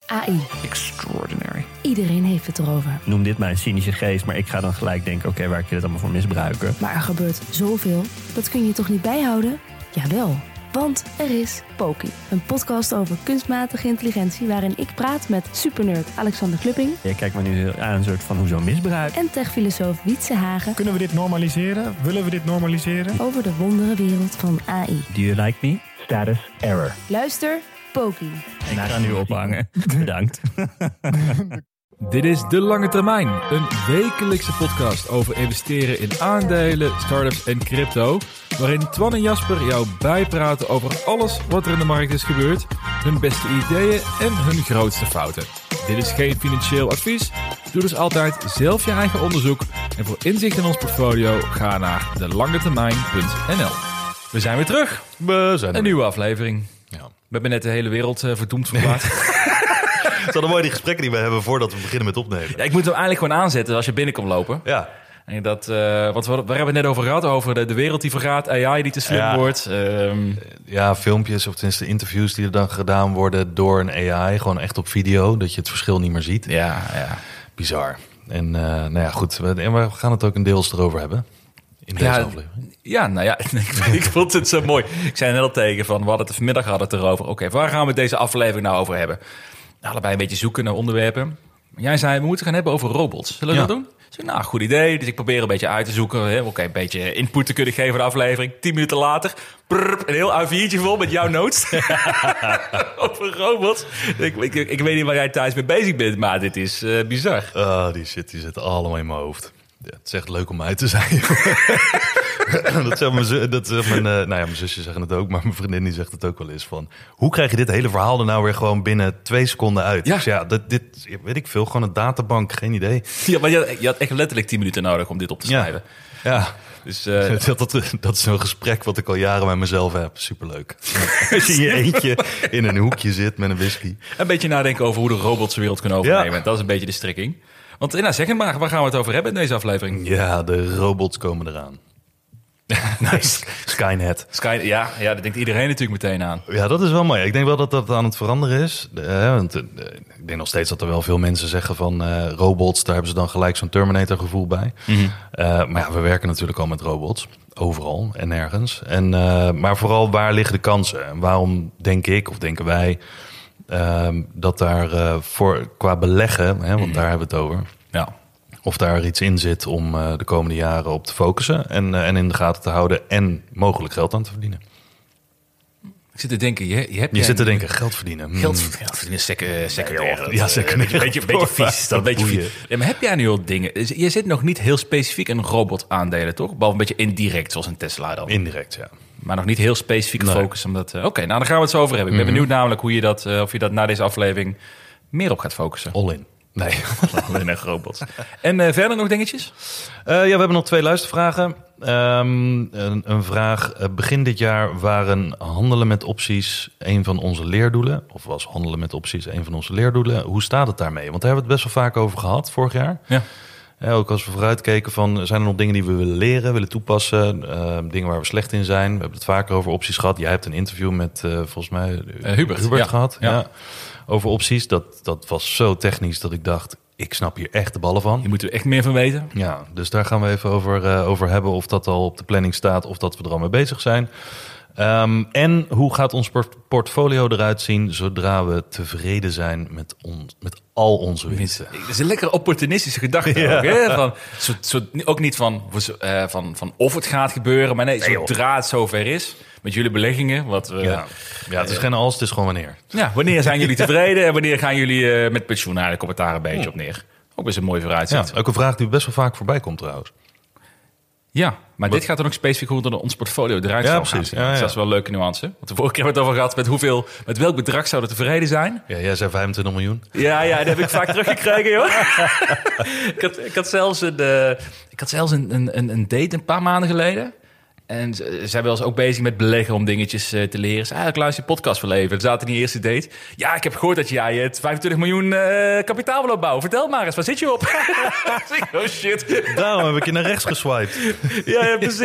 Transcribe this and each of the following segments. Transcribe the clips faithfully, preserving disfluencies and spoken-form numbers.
A I. Extraordinary. Iedereen heeft het erover. Noem dit maar een cynische geest, maar ik ga dan gelijk denken... oké, okay, waar kun je dat allemaal voor misbruiken? Maar er gebeurt zoveel, dat kun je toch niet bijhouden? Jawel, want er is Poki. Een podcast over kunstmatige intelligentie... waarin ik praat met supernerd Alexander Klupping... Je kijkt me nu aan een soort van hoezo misbruik... en techfilosoof Wietse Hagen... Kunnen we dit normaliseren? Willen we dit normaliseren? over de wonderenwereld van A I. Do you like me? Status error. Luister, Poki. Ik ga nu ophangen. Bedankt. Dit is De Lange Termijn, een wekelijkse podcast over investeren in aandelen, startups en crypto, waarin Twan en Jasper jou bijpraten over alles wat er in de markt is gebeurd, hun beste ideeën en hun grootste fouten. Dit is geen financieel advies, doe dus altijd zelf je eigen onderzoek en voor inzicht in ons portfolio ga naar de lange termijn punt n l. We zijn weer terug, We zijn een nieuwe aflevering. Ja. We hebben net de hele wereld uh, verdoemd verklaard. Het zijn mooi die gesprekken die we hebben voordat we beginnen met opnemen. Ja, ik moet hem eigenlijk gewoon aanzetten als je binnenkomt lopen. Ja. En dat, uh, want we, waar hebben we het net over gehad? Over de, de wereld die vergaat, A I die te slim Ja. wordt. Um, Ja, filmpjes of tenminste interviews die er dan gedaan worden door een A I. Gewoon echt op video, dat je het verschil niet meer ziet. ja, ja. Bizar. En uh, nou ja, goed. We, en we gaan het ook in deels erover hebben. In deze Ja, aflevering. Ja, nou ja, ik vond het zo mooi. Ik zei net al tegen van, we hadden het vanmiddag hadden het erover. Oké, okay, waar gaan we deze aflevering nou over hebben? Allebei een beetje zoeken naar onderwerpen. Jij zei, we moeten gaan hebben over robots. Zullen we Ja. dat doen? Dus ik, nou, goed idee. Dus ik probeer een beetje uit te zoeken. Oké, okay, een beetje input te kunnen geven voor de aflevering. Tien minuten later, prrr, een heel A viertje vol met jouw notes. over robots. Ik, ik, ik weet niet waar jij thuis mee bezig bent, maar dit is uh, bizar. Ah, die shit die zit allemaal in mijn hoofd. Ja, het is echt leuk om uit te zijn. dat zegt mijn, zu- dat zegt mijn, uh, nou ja, mijn zusje zeggen het ook, maar mijn vriendin die zegt het ook wel eens van... Hoe krijg je dit hele verhaal er nou weer gewoon binnen twee seconden uit? Ja. Dus ja, dat, dit weet ik veel, gewoon een databank, geen idee. Ja, maar je, je had echt letterlijk tien minuten nodig om dit op te schrijven. Ja, ja. Dus, uh, Dat, dat, dat is zo'n gesprek wat ik al jaren met mezelf heb. Superleuk. Als je in je eentje in een hoekje zit met een whisky. een beetje nadenken over hoe de robots de wereld kunnen overnemen. Ja. Dat is een beetje de strikking. Want nou, zeg het maar, waar gaan we het over hebben in deze aflevering? Ja, de robots komen eraan. Nice. Skynet. Sky, ja, ja, daar denkt iedereen natuurlijk meteen aan. Ja, dat is wel mooi. Ik denk wel dat dat aan het veranderen is. Uh, want, uh, ik denk nog steeds dat er wel veel mensen zeggen van uh, robots, daar hebben ze dan gelijk zo'n Terminator gevoel bij. Mm-hmm. Uh, maar ja, we werken natuurlijk al met robots. Overal en nergens. En, uh, maar vooral, waar liggen de kansen? En waarom denk ik, of denken wij, uh, dat daar uh, voor, qua beleggen, hè, want Mm-hmm. daar hebben we het over, Ja. of daar iets in zit om uh, de komende jaren op te focussen en, uh, en in de gaten te houden en mogelijk geld aan te verdienen. Ik zit te denken, je, je hebt Je zit te denken, geld verdienen. Hmm. Geld, geld verdienen, sec, uh, secundair. Ja, secundair. Een beetje, beetje vies. Dat een beetje boeien. vies. Ja, maar heb jij nu al dingen? Je zit nog niet heel specifiek in robot aandelen, toch? Behalve een beetje indirect, zoals een Tesla dan. Indirect, ja. Maar nog niet heel specifiek Nee. gefocust. Omdat, uh, Oké, okay, nou dan gaan we het zo over hebben. Ik ben benieuwd namelijk hoe je dat, uh, of je dat na deze aflevering meer op gaat focussen. All in. Nee. Alleen echt robots. En uh, verder nog dingetjes? Uh, ja, we hebben nog twee luistervragen. Um, een, een vraag. Uh, begin dit jaar waren handelen met opties een van onze leerdoelen. Of was handelen met opties een van onze leerdoelen. Hoe staat het daarmee? Want daar hebben we het best wel vaak over gehad vorig jaar. Ja. Ja, ook als we vooruitkeken van, zijn er nog dingen die we willen leren, willen toepassen? Uh, dingen waar we slecht in zijn. We hebben het vaker over opties gehad. Jij hebt een interview met, uh, volgens mij, Uh, Hubert, ja. gehad. Ja. Ja. Over opties. Dat, dat was zo technisch dat ik dacht, ik snap hier echt de ballen van. Je moet er echt meer van weten. Ja, dus daar gaan we even over, uh, over hebben of dat al op de planning staat of dat we er al mee bezig zijn. Um, en hoe gaat ons port- portfolio eruit zien zodra we tevreden zijn met, on- met al onze winsten? Dat is een lekker opportunistische gedachte Ja. ook. Hè? Van, zo, zo, ook niet van, uh, van, van of het gaat gebeuren, maar nee, Nee, zodra het zover is met jullie beleggingen. Wat we, Ja, ja, het is geen als, het is gewoon wanneer. Ja, wanneer zijn jullie tevreden en wanneer gaan jullie uh, met pensioen? Nou, daar komt het daar een beetje op neer. Ook best een mooi Ja, vooruitzicht. Ja, ook een vraag die best wel vaak voorbij komt trouwens. ja maar dit gaat dan ook specifiek hoe dan ons portfolio eruit Ja, zal precies. gaan zien. Ja, ja. Dus dat is wel een leuke nuance. Want de vorige keer hebben we het over gehad met hoeveel, met welk bedrag zouden we tevreden zijn. Ja, jij zei vijfentwintig miljoen. Ja, ja, dat heb ik vaak teruggekregen, joh. ik, had, ik had zelfs, een, uh, ik had zelfs een, een, een date een paar maanden geleden. En ze- zij was ook bezig met beleggen om dingetjes uh, te leren. Ze eigenlijk luister je podcast verleven. We zaten in die eerste date. Ja, ik heb gehoord dat jij het vijfentwintig miljoen uh, kapitaal wil opbouwen. Vertel maar eens, waar zit je op? oh shit. Daarom heb ik je naar rechts geswiped. Ja, ja, precies.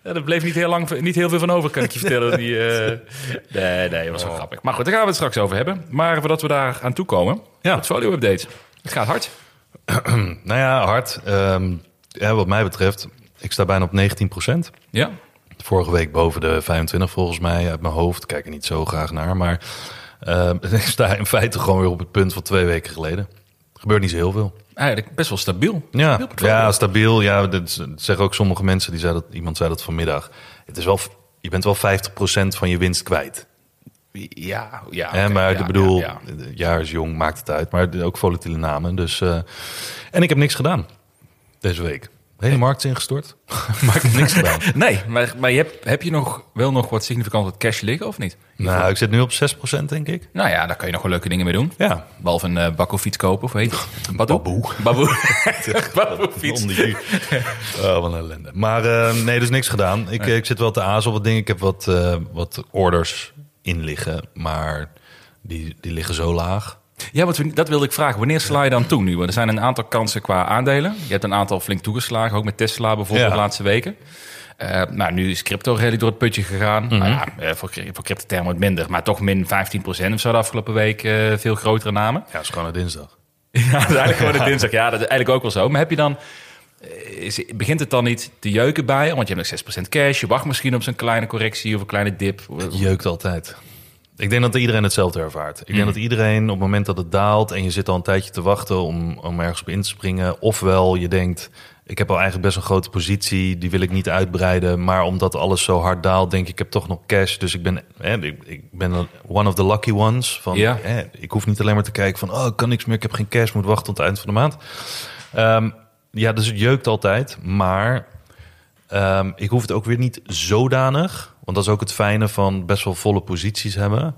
Ja, er bleef niet heel, lang, niet heel veel van over, kan ik je vertellen. Die, uh... Nee, nee, dat was wel Oh. grappig. Maar goed, daar gaan we het straks over hebben. Maar voordat we daar aan toe komen, Ja. portfolio-update. Het gaat hard. Nou ja, hard. Um, ja, wat mij betreft, ik sta bijna op negentien procent. Ja. Vorige week boven de vijfentwintig volgens mij uit mijn hoofd. Kijk er niet zo graag naar. Maar uh, ik sta in feite gewoon weer op het punt van twee weken geleden. Er gebeurt niet zo heel veel. Eigenlijk best wel stabiel. Ja, Stabiel portfolio. ja stabiel. Ja, dat zeggen ook sommige mensen. Die zei dat, iemand zei dat vanmiddag. Het is wel, je bent wel vijftig procent van je winst kwijt. Ja, ja. Hè, Okay, maar ja, ik bedoel, ja, ja. het jaar is jong, maakt het uit. Maar ook volatiele namen. Dus, uh, en ik heb niks gedaan deze week. De hele markt is ingestort. Maar ik heb niks gedaan. Nee, maar, maar je hebt, heb je nog wel nog wat significant wat cash liggen of niet? Nou, ik zit nu op zes procent, denk ik. Nou ja, daar kan je nog wel leuke dingen mee doen. Ja. Behalve een uh, bakkelfiets kopen, of weet je? Baboe. Baboe. Baboe-fiets. Om die- Oh, wat een ellende. Maar uh, nee, dus niks gedaan. Ik, Nee. ik zit wel te azen op wat dingen. Ik heb wat, uh, wat orders in liggen. Maar die, die liggen zo laag. Ja, wat, we- dat wilde ik vragen. Wanneer sla je dan toe nu? Want er zijn een aantal kansen qua aandelen. Je hebt een aantal flink toegeslagen, ook met Tesla bijvoorbeeld Ja. de laatste weken. Uh, nou, nu is crypto redelijk door het putje gegaan. Mhm. Nou ja, uh, voor, voor crypto-termen wat minder, maar toch min vijftien procent of zo de afgelopen week. Uh, veel grotere namen. Ja, het is gewoon een dinsdag. Ja, dat is eigenlijk gewoon de dinsdag. Ja, dat is eigenlijk ook wel zo. Maar heb je dan... Is, begint het dan niet te jeuken bij? Want je hebt nog zes procent cash. Je wacht misschien op zo'n kleine correctie of een kleine dip. Het jeukt altijd. Ik denk dat iedereen hetzelfde ervaart. Ik denk Mm. dat iedereen op het moment dat het daalt... en je zit al een tijdje te wachten om, om ergens op in te springen... ofwel je denkt, ik heb al eigenlijk best een grote positie... die wil ik niet uitbreiden. Maar omdat alles zo hard daalt, denk ik, ik heb toch nog cash. Dus ik ben, hè, ik, ik ben one of the lucky ones. Van, Ja. hè, ik hoef niet alleen maar te kijken van... oh, ik kan niks meer, ik heb geen cash, moet wachten tot het eind van de maand. Um, ja, dus het jeukt altijd, maar... Um, ik hoef het ook weer niet zodanig... want dat is ook het fijne van best wel volle posities hebben...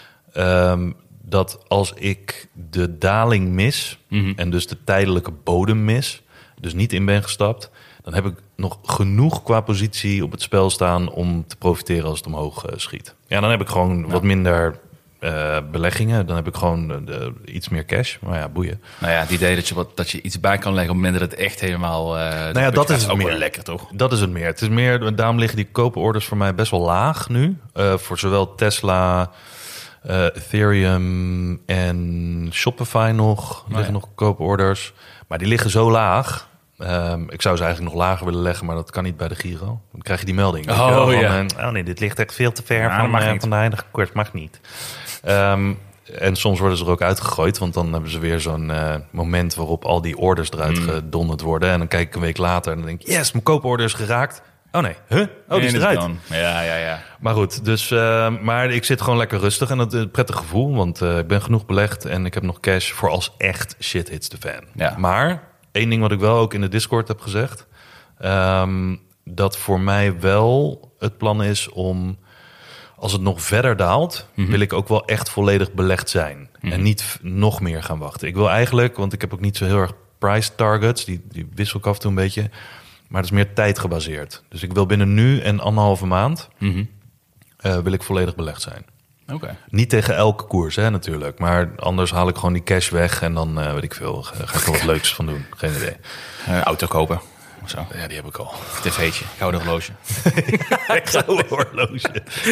Um, dat als ik de daling mis... Mhm. en dus de tijdelijke bodem mis... dus niet in ben gestapt... dan heb ik nog genoeg qua positie op het spel staan... om te profiteren als het omhoog uh, schiet. Ja, dan heb ik gewoon wat minder uh, beleggingen. Dan heb ik gewoon uh, de, iets meer cash. Maar ja, boeien. Nou ja, het idee dat je, wat, dat je iets bij kan leggen op het moment dat het echt helemaal... Uh, Nou ja, dat is het ook meer. wel lekker, toch? Dat is het meer. Het is meer, daarom liggen die kooporders voor mij best wel laag nu. Uh, voor zowel Tesla, uh, Ethereum en Shopify nog. ja. liggen nog kooporders. Maar die liggen zo laag. Um, ik zou ze eigenlijk nog lager willen leggen, maar dat kan niet bij de Giro. Dan krijg je die melding. weet je Oh, wel, van, ja. uh, oh nee, dit ligt echt veel te ver Ja, dat van, mag uh, niet. van de huidige koers. Mag niet. Um, en soms worden ze er ook uitgegooid, want dan hebben ze weer zo'n uh, moment waarop al die orders eruit Mm. gedonderd worden. En dan kijk ik een week later en dan denk ik, yes, mijn kooporder is geraakt. Oh nee, huh? Oh, die is En het eruit. dan. Ja, ja, ja. Maar goed, dus, uh, maar ik zit gewoon lekker rustig en dat is een prettig gevoel, want uh, ik ben genoeg belegd en ik heb nog cash voor als echt shit hits the fan. Ja. Maar één ding wat ik wel ook in de Discord heb gezegd, um, dat voor mij wel het plan is om, als het nog verder daalt, Mhm. wil ik ook wel echt volledig belegd zijn. Mhm. En niet f- nog meer gaan wachten. Ik wil eigenlijk, want ik heb ook niet zo heel erg price targets, die, die wissel ik af en toe een beetje, maar het is meer tijdgebaseerd. Dus ik wil binnen nu en anderhalve maand Mhm. uh, wil ik volledig belegd zijn. Oké. Niet tegen elke koers, hè, natuurlijk. Maar anders haal ik gewoon die cash weg en dan uh, weet ik veel. Ga ga ik er wat leuks van doen. Geen idee. Uh, auto kopen of zo. Ja, die heb ik al. tv'tje, gouden horloge. Ik ga een horloge.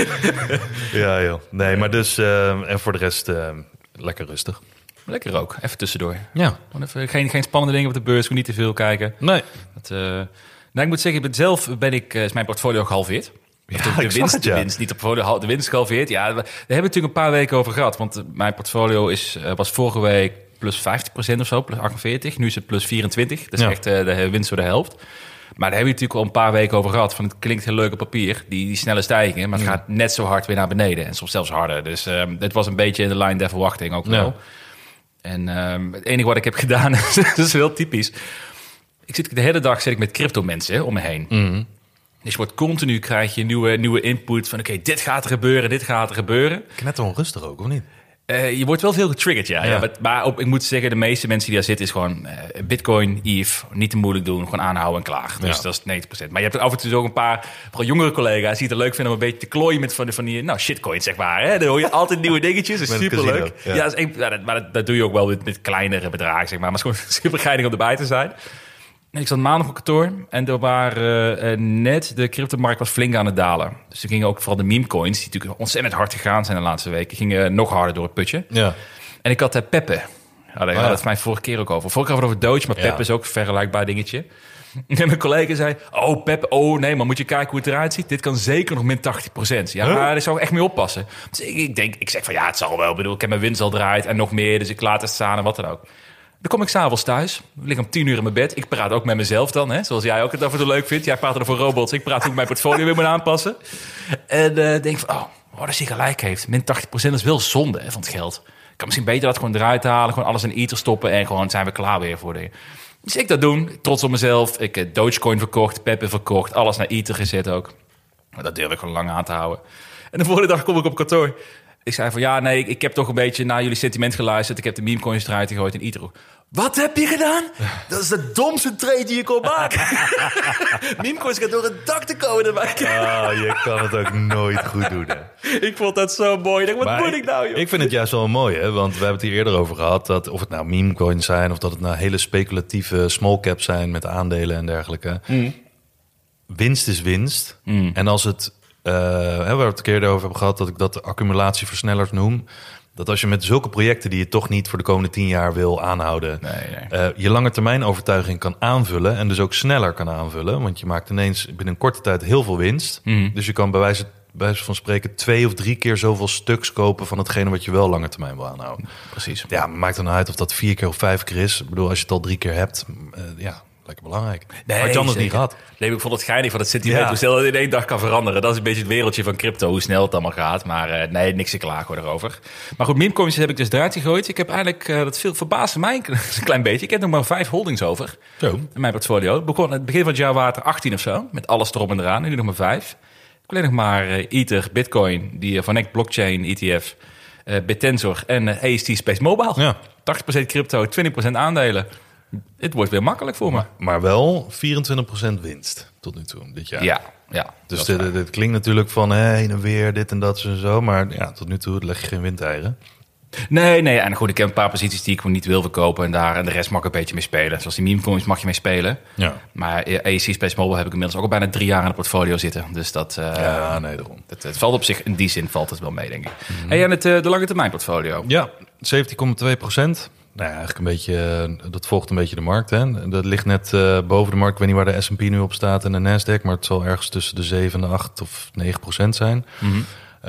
Ja, joh. Nee, maar dus uh, en voor de rest uh, lekker rustig. Lekker ook, even tussendoor. Ja. Gewoon even, geen, geen spannende dingen op de beurs, niet te veel kijken. Nee. Dat, uh, nou, ik moet zeggen, ik ben zelf ben ik, uh, is mijn portfolio gehalveerd. Ja, de, de, ik zag winst, het, ja. de winst, niet de portfolio, de winst gehalveerd. Ja, daar hebben we natuurlijk een paar weken over gehad. Want uh, mijn portfolio is, uh, was vorige week plus vijftig procent of zo, plus achtenveertig. Nu is het plus vierentwintig. Dat is Ja. echt uh, de winst voor de helft. Maar daar hebben we natuurlijk al een paar weken over gehad. Van het klinkt heel leuk op papier, die, die snelle stijgingen. Maar het Ja. gaat net zo hard weer naar beneden. En soms zelfs harder. Dus uh, het was een beetje in de lijn der verwachting ook wel. Ja. En uh, het enige wat ik heb gedaan, dat is heel typisch. Ik zit de hele dag zit ik met crypto mensen om me heen. Mm-hmm. Dus je wordt continu, krijg je nieuwe, nieuwe input van... oké, okay, dit gaat er gebeuren, dit gaat er gebeuren. Net onrustig ook, of niet? Uh, je wordt wel veel getriggerd, ja. Ja. ja maar maar op, ik moet zeggen, de meeste mensen die daar zitten... is gewoon uh, Bitcoin, E T H, niet te moeilijk doen. Gewoon aanhouden en klaar. Dus Ja. dat is negentig procent. Maar je hebt af en toe ook een paar vooral jongere collega's... die het leuk vinden om een beetje te klooien met van, van die nou, shitcoins, zeg maar. Hè? Dan hoor je altijd nieuwe dingetjes. Dat is Met het superleuk. casino, Ja, ja. dat is een, ja, dat, maar dat, dat doe je ook wel met, met kleinere bedragen, zeg maar. Maar het is gewoon super geinig om erbij te zijn. Ik zat maandag op kantoor en er waren uh, net de cryptomarkt was flink aan het dalen. Dus toen gingen ook vooral de meme coins, die natuurlijk ontzettend hard gegaan zijn de laatste weken, gingen nog harder door het putje. Ja. En ik had uh, Peppe. Ja, daar had het mij vorige keer ook over. Vorige keer over Doge, maar Ja. Peppe is ook een vergelijkbaar dingetje. En mijn collega zei, oh Peppe, oh nee, maar moet je kijken hoe het eruit ziet. Dit kan zeker nog min tachtig procent. Ja, Huh? maar daar zou ik echt mee oppassen. Dus ik, ik denk, ik zeg van ja, het zal wel. Ik bedoel, ik heb mijn winst al draait en nog meer, dus ik laat het staan en wat dan ook. Dan kom ik s'avonds thuis, ik lig om tien uur in mijn bed. Ik praat ook met mezelf dan, hè? Zoals jij ook het af en toe leuk vindt. Jij praat er voor robots, ik praat hoe ik mijn portfolio weer moet aanpassen. En uh, denk van, oh, oh, dat hij gelijk heeft. Min tachtig procent is wel zonde hè, van het geld. Ik kan misschien beter dat gewoon eruit halen, gewoon alles in Ether stoppen en gewoon zijn we klaar weer voor de... Dus ik dat doen, trots op mezelf. Ik heb Dogecoin verkocht, Peppe verkocht, alles naar Ether gezet ook. Maar dat durf ik gewoon lang aan te houden. En de volgende dag kom ik op kantoor. Ik zei van ja, nee, ik, ik heb toch een beetje naar jullie sentiment geluisterd. Ik heb de memecoins eruit gegooid in Ether. Wat heb je gedaan? Dat is de domste trade die je kon maken. Memecoins gaan door het dak te komen. Ah, je kan het ook nooit goed doen. Hè. Ik vond dat zo mooi. Ik denk, wat Maar moet ik nou, joh? Ik vind het juist wel mooi, hè? Want we hebben het hier eerder over gehad. Dat of het nou meme coins zijn of dat het nou hele speculatieve small caps zijn met aandelen en dergelijke. Mm. Winst is winst. Mm. En als het, uh, hè, waar we het een keer over hebben gehad, dat ik dat de accumulatieversnellers noem. Dat als je met zulke projecten die je toch niet voor de komende tien jaar wil aanhouden, Nee, nee. Uh, je lange termijn overtuiging kan aanvullen en dus ook sneller kan aanvullen. Want je maakt ineens binnen een korte tijd heel veel winst. Mm. Dus je kan bij wijze, bij wijze van spreken twee of drie keer zoveel stuks kopen van hetgene wat je wel lange termijn wil aanhouden. Precies. Ja, maakt er nou uit of dat vier keer of vijf keer is. Ik bedoel, als je het al drie keer hebt, uh, ja, lekker belangrijk. Nee, Had je anders zeker. niet gehad. Nee, ik vond het geinig van het sentiment. Ja. Hoe snel het in één dag kan veranderen. Dat is een beetje het wereldje van crypto. Hoe snel het allemaal gaat. Maar uh, nee, niks te klagen erover. Maar goed, memecoins heb ik dus eruit gegooid. Ik heb eigenlijk, uh, dat veel verbaasde mij een klein beetje. Ik heb nog maar vijf holdings over. Zo. In mijn portfolio. Het begon aan het begin van het jaar waren het er achttien of zo. Met alles erop en eraan. Nu nog maar vijf. Ik heb alleen nog maar uh, Ether, Bitcoin, die uh, Van Eck Blockchain E T F, uh, Bittensor en uh, A S T Space Mobile. Ja. tachtig procent crypto, twintig procent aandelen. Het wordt weer makkelijk voor me. Maar wel vierentwintig procent winst tot nu toe dit jaar. Ja, ja. Dus dat is dit, waar. dit klinkt natuurlijk van hè, heen en weer, dit en dat en zo. Maar ja, tot nu toe leg je geen windeieren. Nee, nee. En goed, ik heb een paar posities die ik gewoon niet wil verkopen. En daar en de rest mag ik een beetje mee spelen. Zoals die memecoins mag je mee spelen. Ja. Maar A S C Space Mobile heb ik inmiddels ook al bijna drie jaar in het portfolio zitten. Dus dat, uh, Ja, nee, daarom. het, het valt op zich, in die zin valt het wel mee, denk ik. Mm-hmm. Hey, en het, uh, de lange termijn portfolio. Ja, zeventien komma twee procent. Nou ja, eigenlijk een beetje, uh, dat volgt een beetje de markt. Hè. Dat ligt net uh, boven de markt. Ik weet niet waar de S en P nu op staat en de Nasdaq. Maar het zal ergens tussen de zeven, de acht of negen procent zijn. Mm-hmm.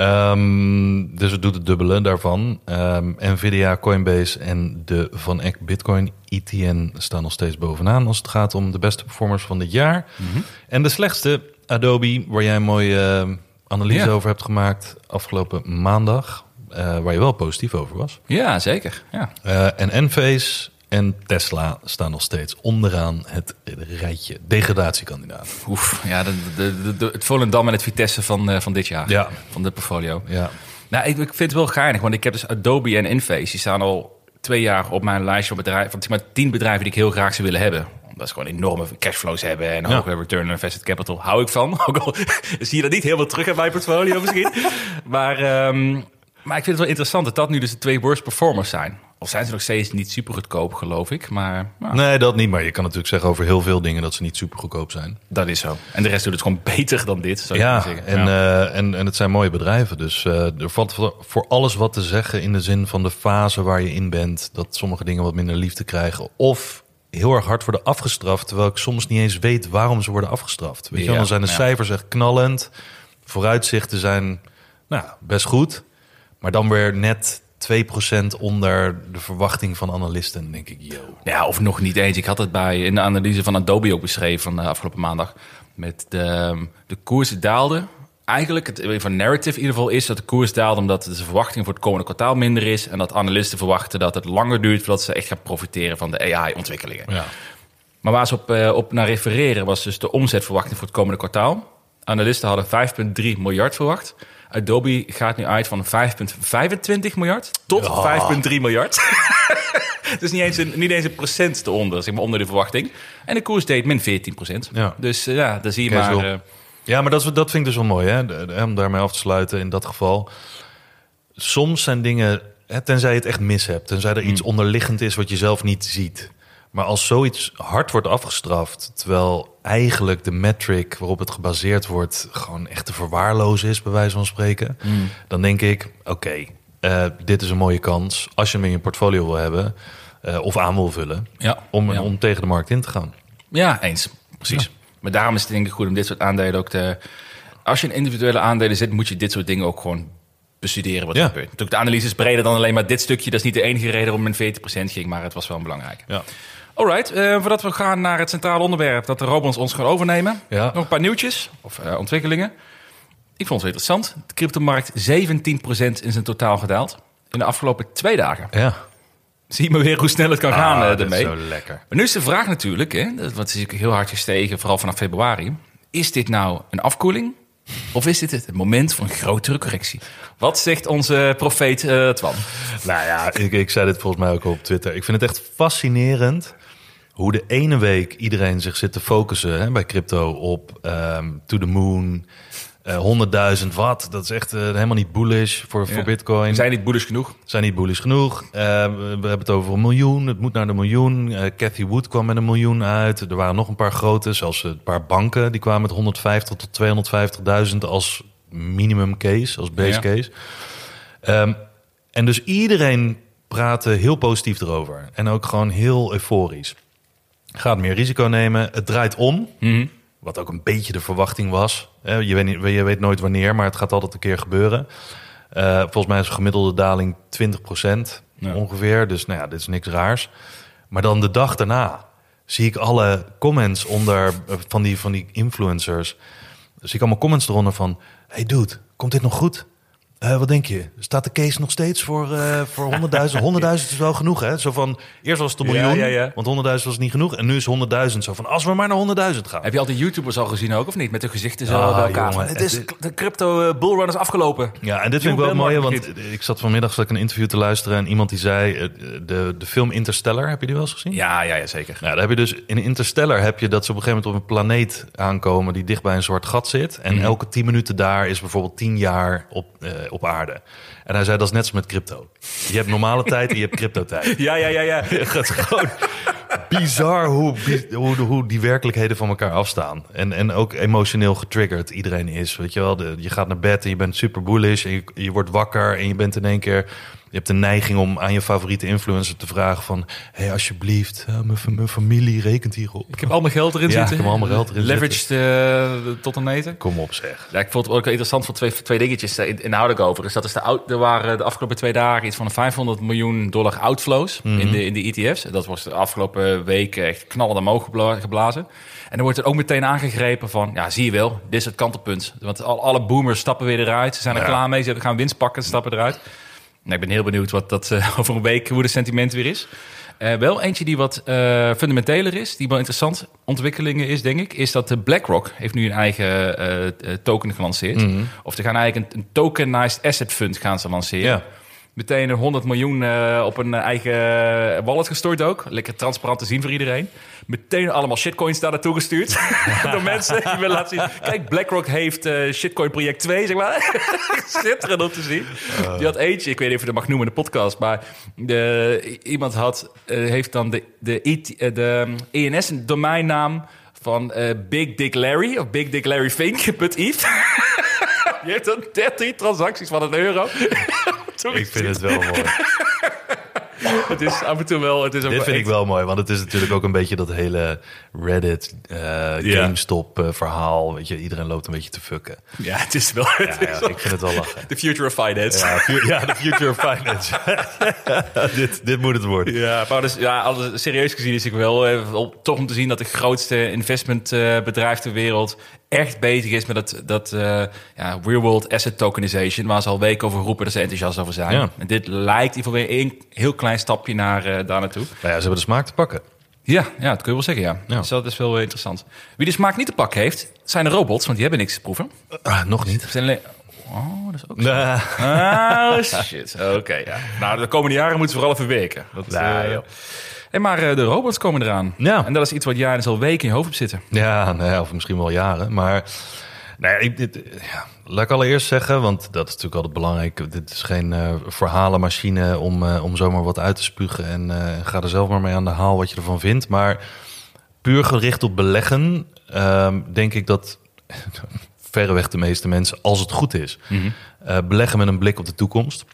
Um, dus het doet het dubbele daarvan. Um, Nvidia, Coinbase en de Van Eck Bitcoin E T N staan nog steeds bovenaan als het gaat om de beste performers van dit jaar. Mm-hmm. En de slechtste, Adobe, waar jij een mooie uh, analyse Ja. over hebt gemaakt afgelopen maandag. Uh, waar je wel positief over was. Ja, zeker. Ja. Uh, en Enphase en Tesla staan nog steeds onderaan het rijtje degradatiekandidaten. Oef, ja, de, de, de, de, het Volendam en het Vitesse van, uh, van dit jaar. Ja. Van de portfolio. Ja. Nou, ik, ik vind het wel geinig, want ik heb dus Adobe en Enphase. Die staan al twee jaar op mijn lijstje van bedrijven, van zeg maar tien bedrijven die ik heel graag zou willen hebben. Omdat ze gewoon enorme cashflows hebben en Ja. hoge return on invested capital. Hou ik van. Ook al zie je dat niet helemaal terug in mijn portfolio misschien. maar, um, maar ik vind het wel interessant dat dat nu dus de twee worst performers zijn. Of zijn ze nog steeds niet super goedkoop, geloof ik. Maar nou, Nee, dat niet. Maar je kan natuurlijk zeggen over heel veel dingen dat ze niet super goedkoop zijn. dat is zo. En de rest doet het gewoon beter dan dit, zou je Ja, kunnen zeggen. en, Ja. uh, en, en het zijn mooie bedrijven. Dus uh, er valt voor, voor alles wat te zeggen in de zin van de fase waar je in bent. Dat sommige dingen wat minder liefde krijgen. Of heel erg hard worden afgestraft. Terwijl ik soms niet eens weet waarom ze worden afgestraft. Weet je, Ja, dan zijn de ja. cijfers echt knallend. Vooruitzichten zijn nou, best goed. Maar dan weer net twee procent onder de verwachting van analisten. Dan denk ik, yo. Ja, of nog niet eens. Ik had het bij in de analyse van Adobe ook beschreven van de afgelopen maandag. Met de, de koersen daalden. Eigenlijk, het van narrative in ieder geval is dat de koers daalt omdat de verwachting voor het komende kwartaal minder is. En dat analisten verwachten dat het langer duurt voordat ze echt gaan profiteren van de A I-ontwikkelingen. Ja. Maar waar ze op, uh, op naar refereren was dus de omzetverwachting voor het komende kwartaal. Analisten hadden vijf komma drie miljard verwacht. Adobe gaat nu uit van vijf komma vijfentwintig miljard tot Ja. vijf komma drie miljard. Dus niet eens, een, niet eens een procent eronder, zeg maar, onder de verwachting. En de koers deed min veertien procent. Ja. Dus uh, ja, daar zie je Kijk, maar... zo. Uh, Ja, maar dat, is- dat vind ik dus wel mooi, hè? De- de- om daarmee af te sluiten in dat geval. Soms zijn dingen, hè, tenzij je het echt mis hebt, tenzij er iets onderliggend is wat je zelf niet ziet. Maar als zoiets hard wordt afgestraft, terwijl eigenlijk de metric waarop het gebaseerd wordt gewoon echt te verwaarlozen is, bij wijze van spreken, mm. dan denk ik, oké, okay, uh, dit is een mooie kans als je hem in je portfolio wil hebben uh, of aan wil vullen, ja. om, ja. om tegen de markt in te gaan. Ja, eens. Precies. Ja. Maar daarom is het denk ik goed om dit soort aandelen ook te... Als je in individuele aandelen zit, moet je dit soort dingen ook gewoon bestuderen wat er ja. gebeurt. Natuurlijk, de analyse is breder dan alleen maar dit stukje. Dat is niet de enige reden waarom men veertien procent ging, maar het was wel belangrijk. Ja. Alright, uh, voordat we gaan naar het centrale onderwerp dat de robots ons gaan overnemen. Ja. Nog een paar nieuwtjes of uh, ontwikkelingen. Ik vond het wel interessant. De cryptomarkt zeventien procent in zijn totaal gedaald in de afgelopen twee dagen. Ja. Zie je maar weer hoe snel het kan ah, gaan uh, dat ermee. is zo lekker. Maar nu is de vraag natuurlijk, hè, wat is heel hard gestegen, vooral vanaf februari. Is dit nou een afkoeling? Of is dit het moment van grotere correctie? Wat zegt onze profeet uh, Twan? Nou ja, ik, ik zei dit volgens mij ook op Twitter. Ik vind het echt fascinerend hoe de ene week iedereen zich zit te focussen hè, bij crypto op um, to the moon, uh, honderdduizend watt. Dat is echt uh, helemaal niet bullish voor, ja. voor Bitcoin. We zijn niet bullish genoeg. Zijn niet bullish genoeg. Uh, we hebben het over een miljoen. Het moet naar de miljoen. Uh, Cathy Wood kwam met een miljoen uit. Er waren nog een paar grote, zelfs een paar banken. Die kwamen met honderdvijftig tot tweehonderdvijftigduizend als minimum case, als base ja. case. Um, en dus iedereen praatte heel positief erover. En ook gewoon heel euforisch. Gaat meer risico nemen. Het draait om. Mm-hmm. Wat ook een beetje de verwachting was. Je weet, niet, je weet nooit wanneer, maar het gaat altijd een keer gebeuren. Uh, volgens mij is een gemiddelde daling twintig procent ja. ongeveer. Dus nou ja, dit is niks raars. Maar dan de dag daarna zie ik alle comments onder van die, van die influencers. Zie ik allemaal comments eronder van... Hey dude, komt dit nog goed? Uh, wat denk je? Staat de case nog steeds voor, uh, voor honderdduizend? honderdduizend is wel genoeg, hè? Zo van, eerst was het een miljoen, ja, ja, ja. want honderdduizend was niet genoeg. En nu is honderdduizend zo van, als we maar naar honderdduizend gaan. Heb je al die YouTubers al gezien ook, of niet? Met de gezichten zo ah, bij elkaar. Jongen, het is de crypto uh, bullrun is afgelopen. Ja, en dit vind ik wel mooi, want ik zat vanmiddag zat ik een interview te luisteren... en iemand die zei, uh, de, de film Interstellar, heb je die wel eens gezien? Ja, ja, ja zeker. Ja, daar heb je dus, in Interstellar heb je dat ze op een gegeven moment op een planeet aankomen... die dicht bij een zwart gat zit. En mm-hmm. elke tien minuten daar is bijvoorbeeld tien jaar op, uh, op aarde. En hij zei, dat is net als met crypto. Je hebt normale tijd en je hebt crypto-tijd. Ja, ja, ja, ja. Het is gewoon bizar hoe, hoe, hoe die werkelijkheden van elkaar afstaan. En, en ook emotioneel getriggerd iedereen is. Weet je wel, de, je gaat naar bed en je bent super bullish... en je, je wordt wakker en je bent in één keer... Je hebt de neiging om aan je favoriete influencer te vragen van... Hé, hey, alsjeblieft, uh, mijn, mijn familie rekent hierop. Ik heb al mijn geld erin ja, zitten. ik heb al mijn geld erin Leveraged, zitten. Leveraged uh, tot een meter. Kom op, zeg. Ja, ik vond het ook interessant van twee, twee dingetjes inhoudelijk over. Dus dat is de, er waren de afgelopen twee dagen iets van vijfhonderd miljoen dollar outflows mm-hmm. in, de, in de E T F's. Dat was de afgelopen week echt knallend omhoog geblazen. En dan wordt er ook meteen aangegrepen van... Ja, zie je wel, dit is het kantelpunt. Want alle boomers stappen weer eruit. Ze zijn er ja. klaar mee, ze gaan winst pakken, ze stappen eruit. Nou, ik ben heel benieuwd wat dat uh, over een week, hoe de sentiment weer is. Uh, wel eentje die wat uh, fundamenteler is, die wel interessant ontwikkelingen is, denk ik, is dat de BlackRock heeft nu een eigen uh, token gelanceerd. Mm-hmm. Of ze gaan eigenlijk een, een tokenized asset fund gaan ze lanceren. Ja. Meteen een honderd miljoen uh, op een eigen wallet gestort ook. Lekker transparant te zien voor iedereen. Meteen allemaal shitcoins daar naartoe gestuurd. Door mensen die willen laten zien. Kijk, BlackRock heeft uh, shitcoin project twee, zeg maar. Schitterend om te zien. Uh. Die had eentje, ik weet niet of je dat mag noemen in de podcast. Maar de, iemand had, uh, heeft dan de, de, de, de E N S, een domeinnaam van uh, Big Dick Larry. Of Big Dick Larry Fink, but Eve. Je hebt dan dertien transacties van een euro. Ik vind het wel mooi. Het is af en toe wel... Het is ook Dit wel vind echt... ik wel mooi, want het is natuurlijk ook een beetje dat hele Reddit, uh, GameStop uh, verhaal. Weet je, iedereen loopt een beetje te fucken. Ja, het is wel... Het ja, is ja, wel ik vind het wel lachen. The future of finance. Ja, fu- ja the future of finance. dit, dit moet het worden. Ja, maar dus, ja, alles serieus gezien is ik wel eh, op, toch om te zien dat de grootste investmentbedrijf uh, ter wereld echt bezig is met dat, dat uh, ja, real-world asset tokenization, waar ze al weken over roepen dat ze enthousiast over zijn. Ja. En dit lijkt in ieder geval weer een heel klein stapje naar uh, daar naartoe. Nou ja, ze hebben de smaak te pakken. Ja, ja, dat kun je wel zeggen, ja. ja. Dus dat is wel uh, interessant. Wie de smaak niet te pakken heeft, zijn de robots, want die hebben niks te proeven. Uh, nog niet. Zijn le- oh, dat is ook zo. Nah. Oh, shit. Oké, okay, ja. Nou, de komende jaren moeten ze vooral even werken. Dat, nah, uh, Hey, maar uh, de robots komen eraan. Ja. En dat is iets wat jij dus al weken in je hoofd hebt zitten. Ja, nou ja, of misschien wel jaren. Maar Nou ja, ik, dit, ja, laat ik allereerst zeggen, want dat is natuurlijk altijd belangrijk. Dit is geen uh, verhalenmachine om, uh, om zomaar wat uit te spugen. En uh, ga er zelf maar mee aan de haal wat je ervan vindt. Maar puur gericht op beleggen, uh, denk ik dat verreweg de meeste mensen, als het goed is, mm-hmm. uh, beleggen met een blik op de toekomst.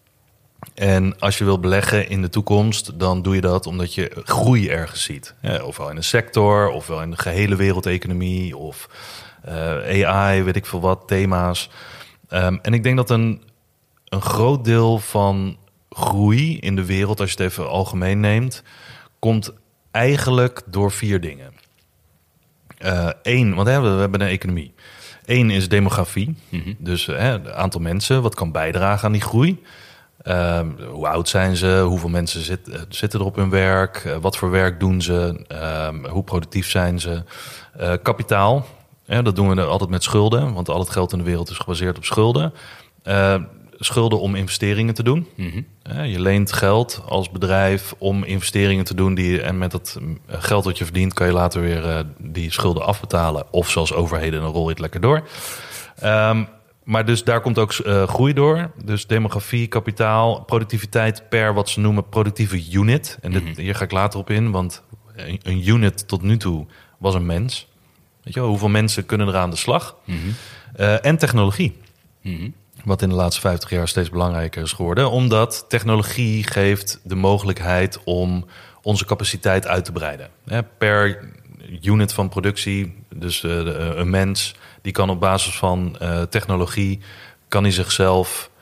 En als je wil beleggen in de toekomst, dan doe je dat omdat je groei ergens ziet. Ja, ofwel in een sector, ofwel in de gehele wereldeconomie, of uh, A I, weet ik veel wat, thema's. Um, en ik denk dat een, een groot deel van groei in de wereld, als je het even algemeen neemt, komt eigenlijk door vier dingen. Eén, uh, want hè, we hebben een economie. Eén is demografie, mm-hmm. dus het aantal mensen, wat kan bijdragen aan die groei. Uh, hoe oud zijn ze? Hoeveel mensen zit, uh, zitten er op hun werk? Uh, wat voor werk doen ze? Uh, hoe productief zijn ze? Uh, kapitaal. Ja, dat doen we altijd met schulden. Want al het geld in de wereld is gebaseerd op schulden. Uh, schulden om investeringen te doen. Mm-hmm. Uh, je leent geld als bedrijf om investeringen te doen. Die, en met dat geld dat je verdient kan je later weer uh, die schulden afbetalen. Of zoals overheden, dan rol je het lekker door. Um, Maar dus daar komt ook uh, groei door. Dus demografie, kapitaal, productiviteit per wat ze noemen productieve unit. En dit, mm-hmm. hier ga ik later op in, want een, een unit tot nu toe was een mens. Weet je wel, hoeveel mensen kunnen er aan de slag? Mm-hmm. Uh, en technologie. Mm-hmm. Wat in de laatste vijftig jaar steeds belangrijker is geworden. Omdat technologie geeft de mogelijkheid om onze capaciteit uit te breiden. Ja, per unit van productie, dus uh, de, uh, een mens, die kan op basis van uh, technologie, kan hij zichzelf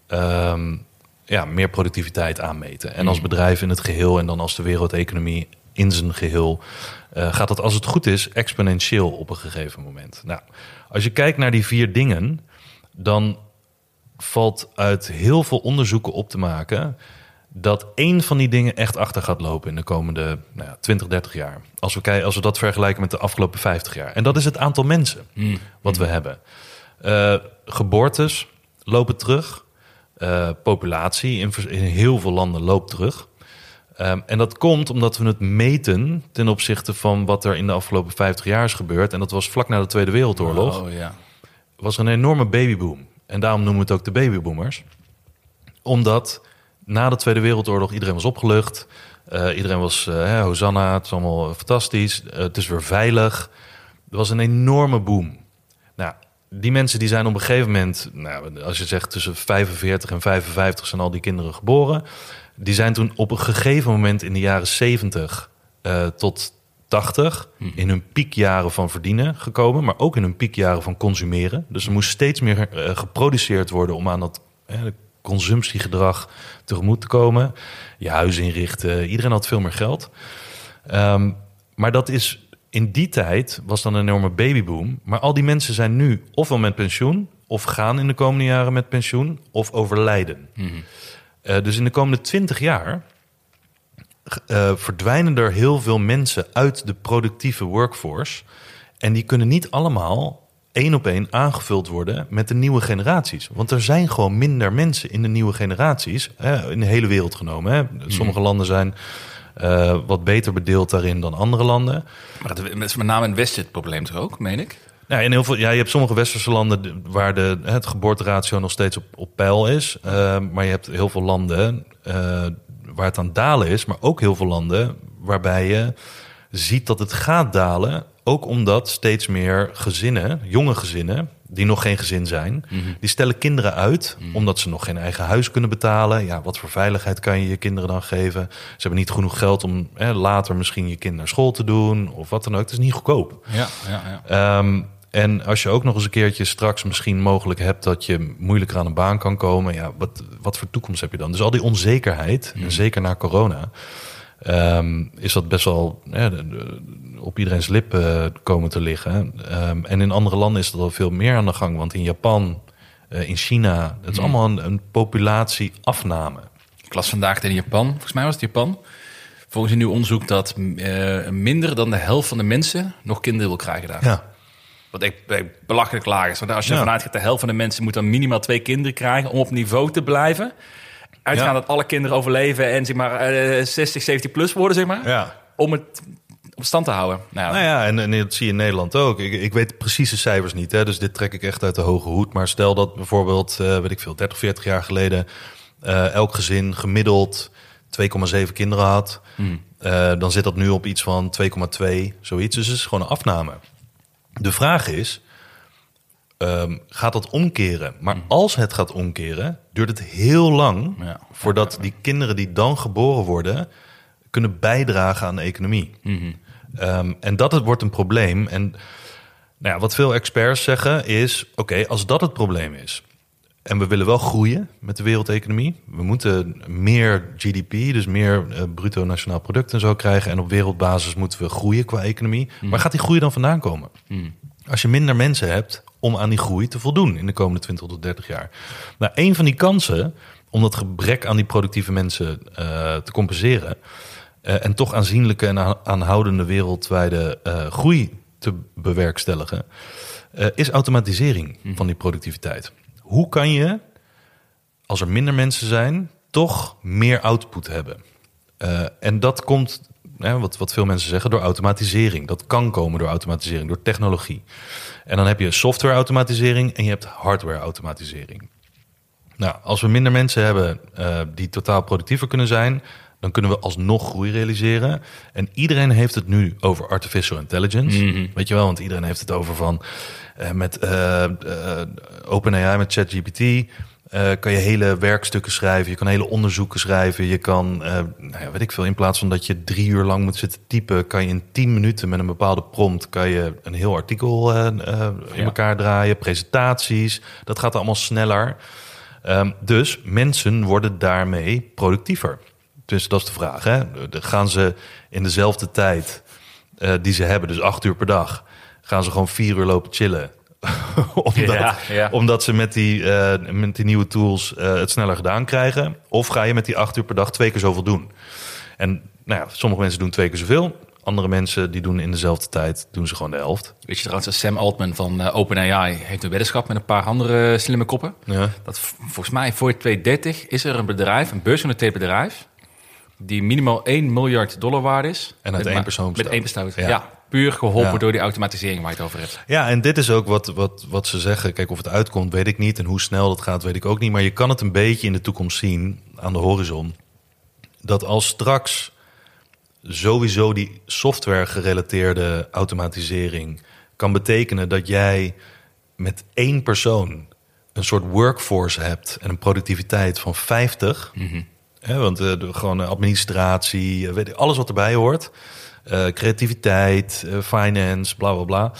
um, ja, meer productiviteit aanmeten. En als bedrijf in het geheel en dan als de wereldeconomie in zijn geheel, uh, gaat dat als het goed is exponentieel op een gegeven moment. Nou, als je kijkt naar die vier dingen, dan valt uit heel veel onderzoeken op te maken dat één van die dingen echt achter gaat lopen in de komende nou ja, twintig, dertig jaar. Als we, kijken, als we dat vergelijken met de afgelopen vijftig jaar. En dat is het aantal mensen mm. wat we hebben. Uh, geboortes lopen terug. Uh, populatie in, in heel veel landen loopt terug. Um, en dat komt omdat we het meten ten opzichte van wat er in de afgelopen vijftig jaar is gebeurd. En dat was vlak na de Tweede Wereldoorlog. Oh, ja. Was er een enorme babyboom. En daarom noemen we het ook de babyboomers. Omdat na de Tweede Wereldoorlog iedereen was opgelucht. Uh, iedereen was, uh, Hosanna, het is allemaal fantastisch. Uh, het is weer veilig. Er was een enorme boom. Nou, die mensen die zijn op een gegeven moment, nou, als je zegt tussen vijfenveertig en vijfenvijftig zijn al die kinderen geboren. Die zijn toen op een gegeven moment in de jaren zeventig uh, tot tachtig hmm. in hun piekjaren van verdienen gekomen, maar ook in hun piekjaren van consumeren. Dus er moest steeds meer uh, geproduceerd worden om aan dat uh, consumptiegedrag tegemoet te komen. Je huis inrichten, iedereen had veel meer geld. Um, maar dat is in die tijd was dan een enorme babyboom. Maar al die mensen zijn nu ofwel met pensioen, of gaan in de komende jaren met pensioen, of overlijden. Mm-hmm. Uh, dus in de komende twintig jaar uh, verdwijnen er heel veel mensen uit de productieve workforce. En die kunnen niet allemaal één op één aangevuld worden met de nieuwe generaties. Want er zijn gewoon minder mensen in de nieuwe generaties, hè, in de hele wereld genomen. Hè. Sommige mm. landen zijn uh, wat beter bedeeld daarin dan andere landen. Maar het is met name in het Westen het probleem toch ook, meen ik? Ja, in heel veel, ja, je hebt sommige westerse landen waar de, het geboorteratio nog steeds op, op peil is. Uh, maar je hebt heel veel landen uh, waar het aan het dalen is. Maar ook heel veel landen waarbij je ziet dat het gaat dalen. Ook omdat steeds meer gezinnen, jonge gezinnen, die nog geen gezin zijn, mm-hmm. die stellen kinderen uit, mm-hmm. omdat ze nog geen eigen huis kunnen betalen. Ja, wat voor veiligheid kan je je kinderen dan geven? Ze hebben niet genoeg geld om hè, later misschien je kind naar school te doen of wat dan ook. Het is niet goedkoop. Ja, ja, ja. Um, en als je ook nog eens een keertje straks misschien mogelijk hebt dat je moeilijker aan een baan kan komen, ja, wat, wat voor toekomst heb je dan? Dus al die onzekerheid, mm. en zeker na corona, um, is dat best wel ja, de, de, op iedereen's lippen komen te liggen. Um, en in andere landen is dat al veel meer aan de gang. Want in Japan, uh, in China, het is mm. allemaal een, een populatieafname. Ik las vandaag in Japan, volgens mij was het Japan, volgens een nieuw onderzoek dat uh, minder dan de helft van de mensen nog kinderen wil krijgen daar. Ja. Wat ik, ik belachelijk laag is. Want als je ja. ervan uitgaat, de helft van de mensen moet dan minimaal twee kinderen krijgen om op niveau te blijven. Uitgaan ja. dat alle kinderen overleven en zeg maar uh, zestig, zeventig plus worden, zeg maar. Ja. Om het op stand te houden. Nou ja, Nou ja, en, en dat zie je in Nederland ook. Ik, ik weet precieze cijfers niet, hè, dus dit trek ik echt uit de hoge hoed. Maar stel dat bijvoorbeeld, uh, weet ik veel, dertig, veertig jaar geleden... Uh, elk gezin gemiddeld twee komma zeven kinderen had. Hmm. Uh, dan zit dat nu op iets van twee komma twee, zoiets. Dus het is gewoon een afname. De vraag is, um, gaat dat omkeren? Maar hmm. als het gaat omkeren, duurt het heel lang... Ja. voordat die kinderen die dan geboren worden... kunnen bijdragen aan de economie. Hmm. Um, en dat het wordt een probleem. En nou ja, wat veel experts zeggen is... oké, okay, als dat het probleem is... en we willen wel groeien met de wereldeconomie... we moeten meer G D P, dus meer uh, bruto nationaal product en zo krijgen... en op wereldbasis moeten we groeien qua economie. Mm. Waar gaat die groei dan vandaan komen? Mm. Als je minder mensen hebt om aan die groei te voldoen... in de komende twintig tot dertig jaar. Nou, een van die kansen om dat gebrek aan die productieve mensen uh, te compenseren... Uh, en toch aanzienlijke en aanhoudende wereldwijde uh, groei te bewerkstelligen... Uh, is automatisering mm. van die productiviteit. Hoe kan je, als er minder mensen zijn, toch meer output hebben? Uh, en dat komt, hè, wat, wat veel mensen zeggen, door automatisering. Dat kan komen door automatisering, door technologie. En dan heb je software-automatisering en je hebt hardware-automatisering. Nou, als we minder mensen hebben uh, die totaal productiever kunnen zijn... dan kunnen we alsnog groei realiseren. En iedereen heeft het nu over artificial intelligence. Mm-hmm. Weet je wel, want iedereen heeft het over van... Uh, met uh, uh, OpenAI, met ChatGPT... Uh, kan je hele werkstukken schrijven. Je kan hele onderzoeken schrijven. Je kan, uh, nou ja, weet ik veel, in plaats van dat je drie uur lang moet zitten typen... kan je in tien minuten met een bepaalde prompt... kan je een heel artikel uh, uh, in ja. elkaar draaien. Presentaties, dat gaat allemaal sneller. Um, dus mensen worden daarmee productiever. Dus dat is de vraag. Hè? Gaan ze in dezelfde tijd uh, die ze hebben, dus acht uur per dag... gaan ze gewoon vier uur lopen chillen? omdat, ja, ja. omdat ze met die, uh, met die nieuwe tools uh, het sneller gedaan krijgen? Of ga je met die acht uur per dag twee keer zoveel doen? En nou ja, sommige mensen doen twee keer zoveel. Andere mensen die doen in dezelfde tijd doen ze gewoon de helft. Weet je trouwens, Sam Altman van uh, OpenAI heeft een weddenschap met een paar andere slimme koppen. Ja. Dat volgens mij voor tweeduizend dertig is er een bedrijf, een beursgenoteerd bedrijf... die minimaal één miljard dollar waard is. En uit één persoon bestaat. Met één bestaan. Ja. ja, puur geholpen ja. door die automatisering waar je het over hebt. Ja, en dit is ook wat, wat, wat ze zeggen. Kijk, of het uitkomt, weet ik niet. En hoe snel dat gaat, weet ik ook niet. Maar je kan het een beetje in de toekomst zien, aan de horizon. Dat als straks sowieso die software-gerelateerde automatisering kan betekenen dat jij met één persoon een soort workforce hebt en een productiviteit van vijftig... Mm-hmm. Ja, want uh, gewoon administratie, weet ik, alles wat erbij hoort. Uh, creativiteit, uh, finance, bla bla bla.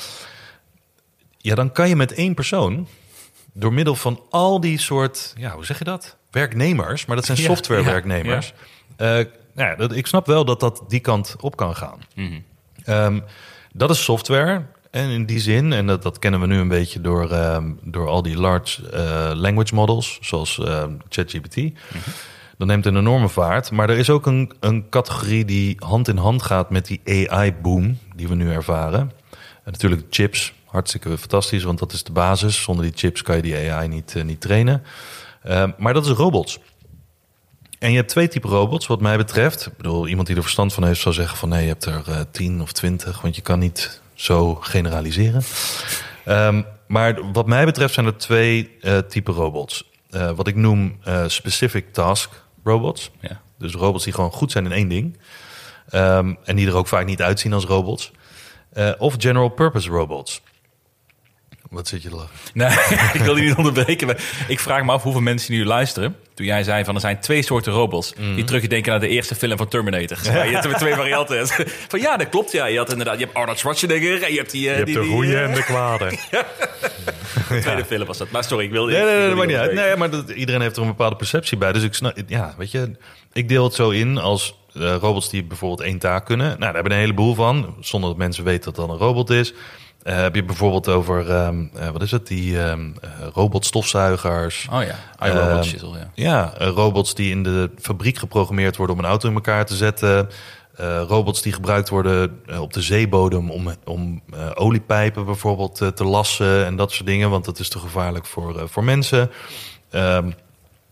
Ja, dan kan je met één persoon... door middel van al die soort, ja, hoe zeg je dat? Werknemers, maar dat zijn softwarewerknemers. Ja, ja. Uh, nou ja, dat, ik snap wel dat dat die kant op kan gaan. Mm-hmm. Um, dat is software. En in die zin, en dat, dat kennen we nu een beetje door, um, door al die large uh, language models, zoals uh, ChatGPT... Mm-hmm. Dan neemt het een enorme vaart. Maar er is ook een, een categorie die hand in hand gaat met die A I-boom die we nu ervaren. En natuurlijk chips, hartstikke fantastisch, want dat is de basis. Zonder die chips kan je die A I niet, uh, niet trainen. Uh, maar dat is robots. En je hebt twee typen robots, wat mij betreft. Ik bedoel, iemand die er verstand van heeft zou zeggen van... nee, je hebt er uh, tien of twintig, want je kan niet zo generaliseren. Um, maar wat mij betreft zijn er twee uh, typen robots. Uh, wat ik noem uh, specific task robots. Ja. Dus robots die gewoon goed zijn in één ding. Um, en die er ook vaak niet uitzien als robots. Uh, of general purpose robots. Wat zit je te lachen? Nee, ik wil je niet onderbreken. Maar ik vraag me af hoeveel mensen nu luisteren. Toen jij zei van er zijn twee soorten robots. Mm. Die terugdenken naar de eerste film van Terminator. Ja. Je hebt er twee varianten. Van ja, dat klopt. Ja. Je had inderdaad, je hebt Arnold Schwarzenegger en je hebt die... Uh, je hebt die, de die, goeie uh, en de kwade. Ja. De tweede film was dat. Maar sorry, ik wilde... Nee, nee, nee, ik dat maakt niet uit. Nee, maar dat, iedereen heeft er een bepaalde perceptie bij. Dus ik snap... Ja, weet je... Ik deel het zo in als uh, robots die bijvoorbeeld één taak kunnen. Nou, daar hebben we een heleboel van. Zonder dat mensen weten dat dat een robot is. Uh, heb je bijvoorbeeld over, um, uh, wat is het, die um, uh, robotstofzuigers. Oh ja, iRobot uh, shizzle, ja. Ja, uh, robots die in de fabriek geprogrammeerd worden om een auto in elkaar te zetten. Uh, robots die gebruikt worden uh, op de zeebodem om, om uh, oliepijpen bijvoorbeeld uh, te lassen en dat soort dingen. Want dat is te gevaarlijk voor, uh, voor mensen. Um,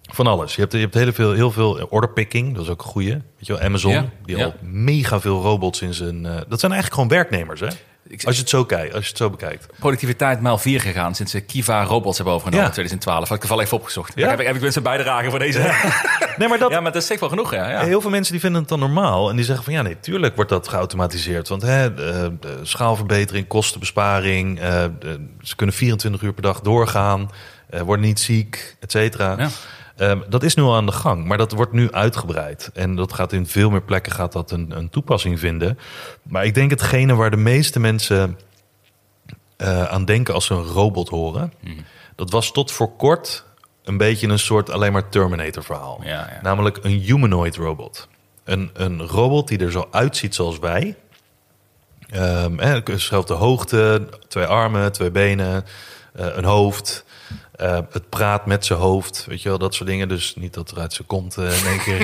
Van alles. Je hebt, je hebt heel veel, heel veel orderpicking. Dat is ook een goeie. Weet je wel, Amazon. Ja, Die ja. al mega veel robots in zijn... Uh, dat zijn eigenlijk gewoon werknemers, hè? Ik- Als je het zo kijkt. Als je het zo bekijkt. Productiviteit mijl vier gegaan sinds ze Kiva robots hebben overgenomen Ja. in twintig twaalf. Had ik toevallig even opgezocht. Ja? Heb ik, heb ik mensen bijdragen voor deze. Nee, maar dat... Ja, maar dat is zeker wel genoeg, ja. ja. Heel veel mensen die vinden het dan normaal. En die zeggen van ja, nee, tuurlijk wordt dat geautomatiseerd. Want hè, de, de schaalverbetering, kostenbesparing. Uh, de, ze kunnen vierentwintig uur per dag doorgaan. Uh, worden niet ziek, et cetera. Ja. Um, dat is nu al aan de gang, maar dat wordt nu uitgebreid. En dat gaat in veel meer plekken gaat dat een, een toepassing vinden. Maar ik denk hetgene waar de meeste mensen uh, aan denken als ze een robot horen... Mm. dat was tot voor kort een beetje een soort alleen maar Terminator verhaal. Ja, ja. Namelijk een humanoid robot. Een, een robot die er zo uitziet zoals wij. Um, hè, dezelfde hoogte, twee armen, twee benen, uh, een hoofd... Uh, het praat met zijn hoofd, weet je wel, dat soort dingen. Dus niet dat er uit zijn kont uh, in één keer...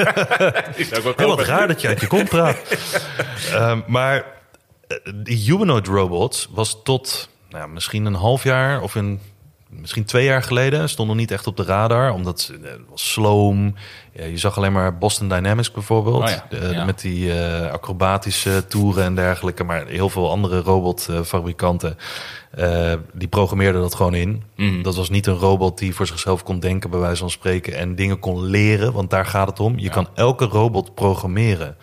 Heel wat raar dat je uit je kont praat. um, maar uh, die humanoid robots was tot nou, misschien een half jaar... of een, misschien twee jaar geleden stond nog niet echt op de radar. Omdat uh, het was sloom. Ja, je zag alleen maar Boston Dynamics bijvoorbeeld. Oh ja, de, ja. Met die uh, acrobatische toeren en dergelijke. Maar heel veel andere robotfabrikanten... Uh, die programmeerden dat gewoon in. Mm. Dat was niet een robot die voor zichzelf kon denken, bij wijze van spreken, en dingen kon leren, want daar gaat het om. Je Ja. kan elke robot programmeren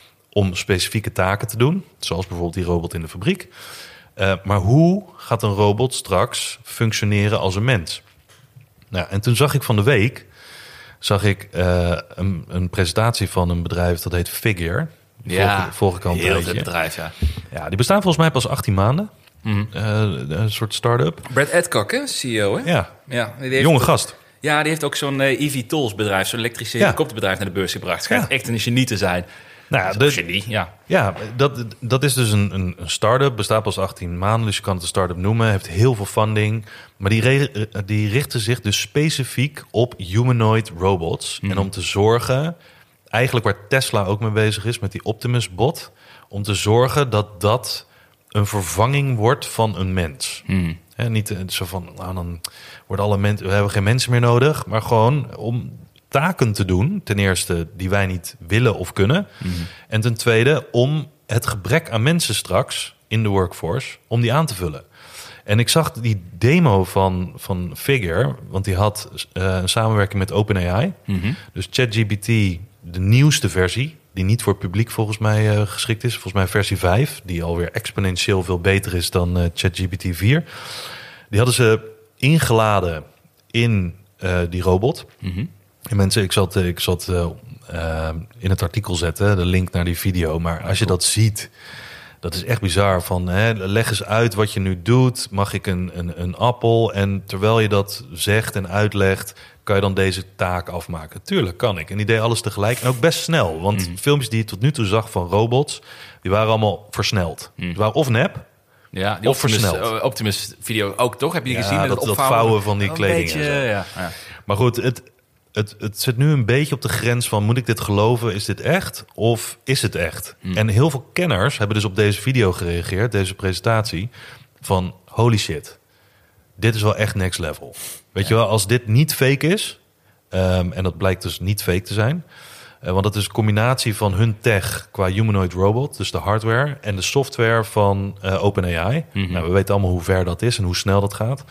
om specifieke taken te doen, zoals bijvoorbeeld die robot in de fabriek. Uh, maar hoe gaat een robot straks functioneren als een mens? Nou, en toen zag ik van de week zag ik uh, een, een presentatie van een bedrijf dat heet Figure. Ja, volg, volg ik al een heel tijdje. veel bedrijf, ja. Ja, die bestaan volgens mij pas achttien maanden. Mm. Uh, een soort start-up. Brad Adcock, hè, C E O, hè? Ja, Ja, die heeft jonge ook- gast. Ja, die heeft ook zo'n uh, E V Tools bedrijf, zo'n elektrische Ja. helikopterbedrijf naar de beurs gebracht. Het schijnt Ja. echt een genie te zijn. Nou ja, Dat is de- een genie, ja. Ja, dat, dat is dus een, een, een start-up. Bestaat pas achttien maanden, dus je kan het een start-up noemen. Heeft heel veel funding. Maar die, re- die richten zich dus specifiek op humanoid robots. Mhm. En om te zorgen, eigenlijk waar Tesla ook mee bezig is... met die Optimus-bot... om te zorgen dat dat een vervanging wordt van een mens. Mm. Hè, niet eh, zo van, nou, dan worden alle mensen... we hebben geen mensen meer nodig. Maar gewoon om taken te doen, ten eerste, die wij niet willen of kunnen. Mm. En ten tweede, om het gebrek aan mensen straks in de workforce, om die aan te vullen. En ik zag die demo van, van Figure, want die had uh, een samenwerking met OpenAI. Mm-hmm. Dus ChatGPT, de nieuwste versie, die niet voor het publiek volgens mij uh, geschikt is. Volgens mij versie vijf, die alweer exponentieel veel beter is dan uh, ChatGPT vier. Die hadden ze ingeladen in uh, die robot. Mm-hmm. En mensen, ik zat, ik zat uh, uh, in het artikel zetten, de link naar die video. Maar als je dat ziet, dat is echt bizar. Van, hè, leg eens uit wat je nu doet. Mag ik een, een, een appel? En terwijl je dat zegt en uitlegt, kan je dan deze taak afmaken? Tuurlijk kan ik. En die deed alles tegelijk. En ook best snel. Want Mm. filmpjes die je tot nu toe zag van robots, die waren allemaal versneld. Mm. Die waren of nep. Ja, die Of Optimus, versneld. uh, Optimus video ook, toch? Heb je die Ja, gezien? dat- Het dat opvouwen? vouwen van die Een kleding en beetje, zo. ja, ja. Maar goed, het, het, het zit nu een beetje op de grens van... moet ik dit geloven? Is dit echt? Of is het echt? Hmm. En heel veel kenners hebben dus op deze video gereageerd... deze presentatie, van holy shit. Dit is wel echt next level. Weet je wel, als dit niet fake is... um, en dat blijkt dus niet fake te zijn... Uh, want dat is een combinatie van hun tech qua humanoid robot... dus de hardware en de software van uh, OpenAI. Mhm. Nou, we weten allemaal hoe ver dat is en hoe snel dat gaat...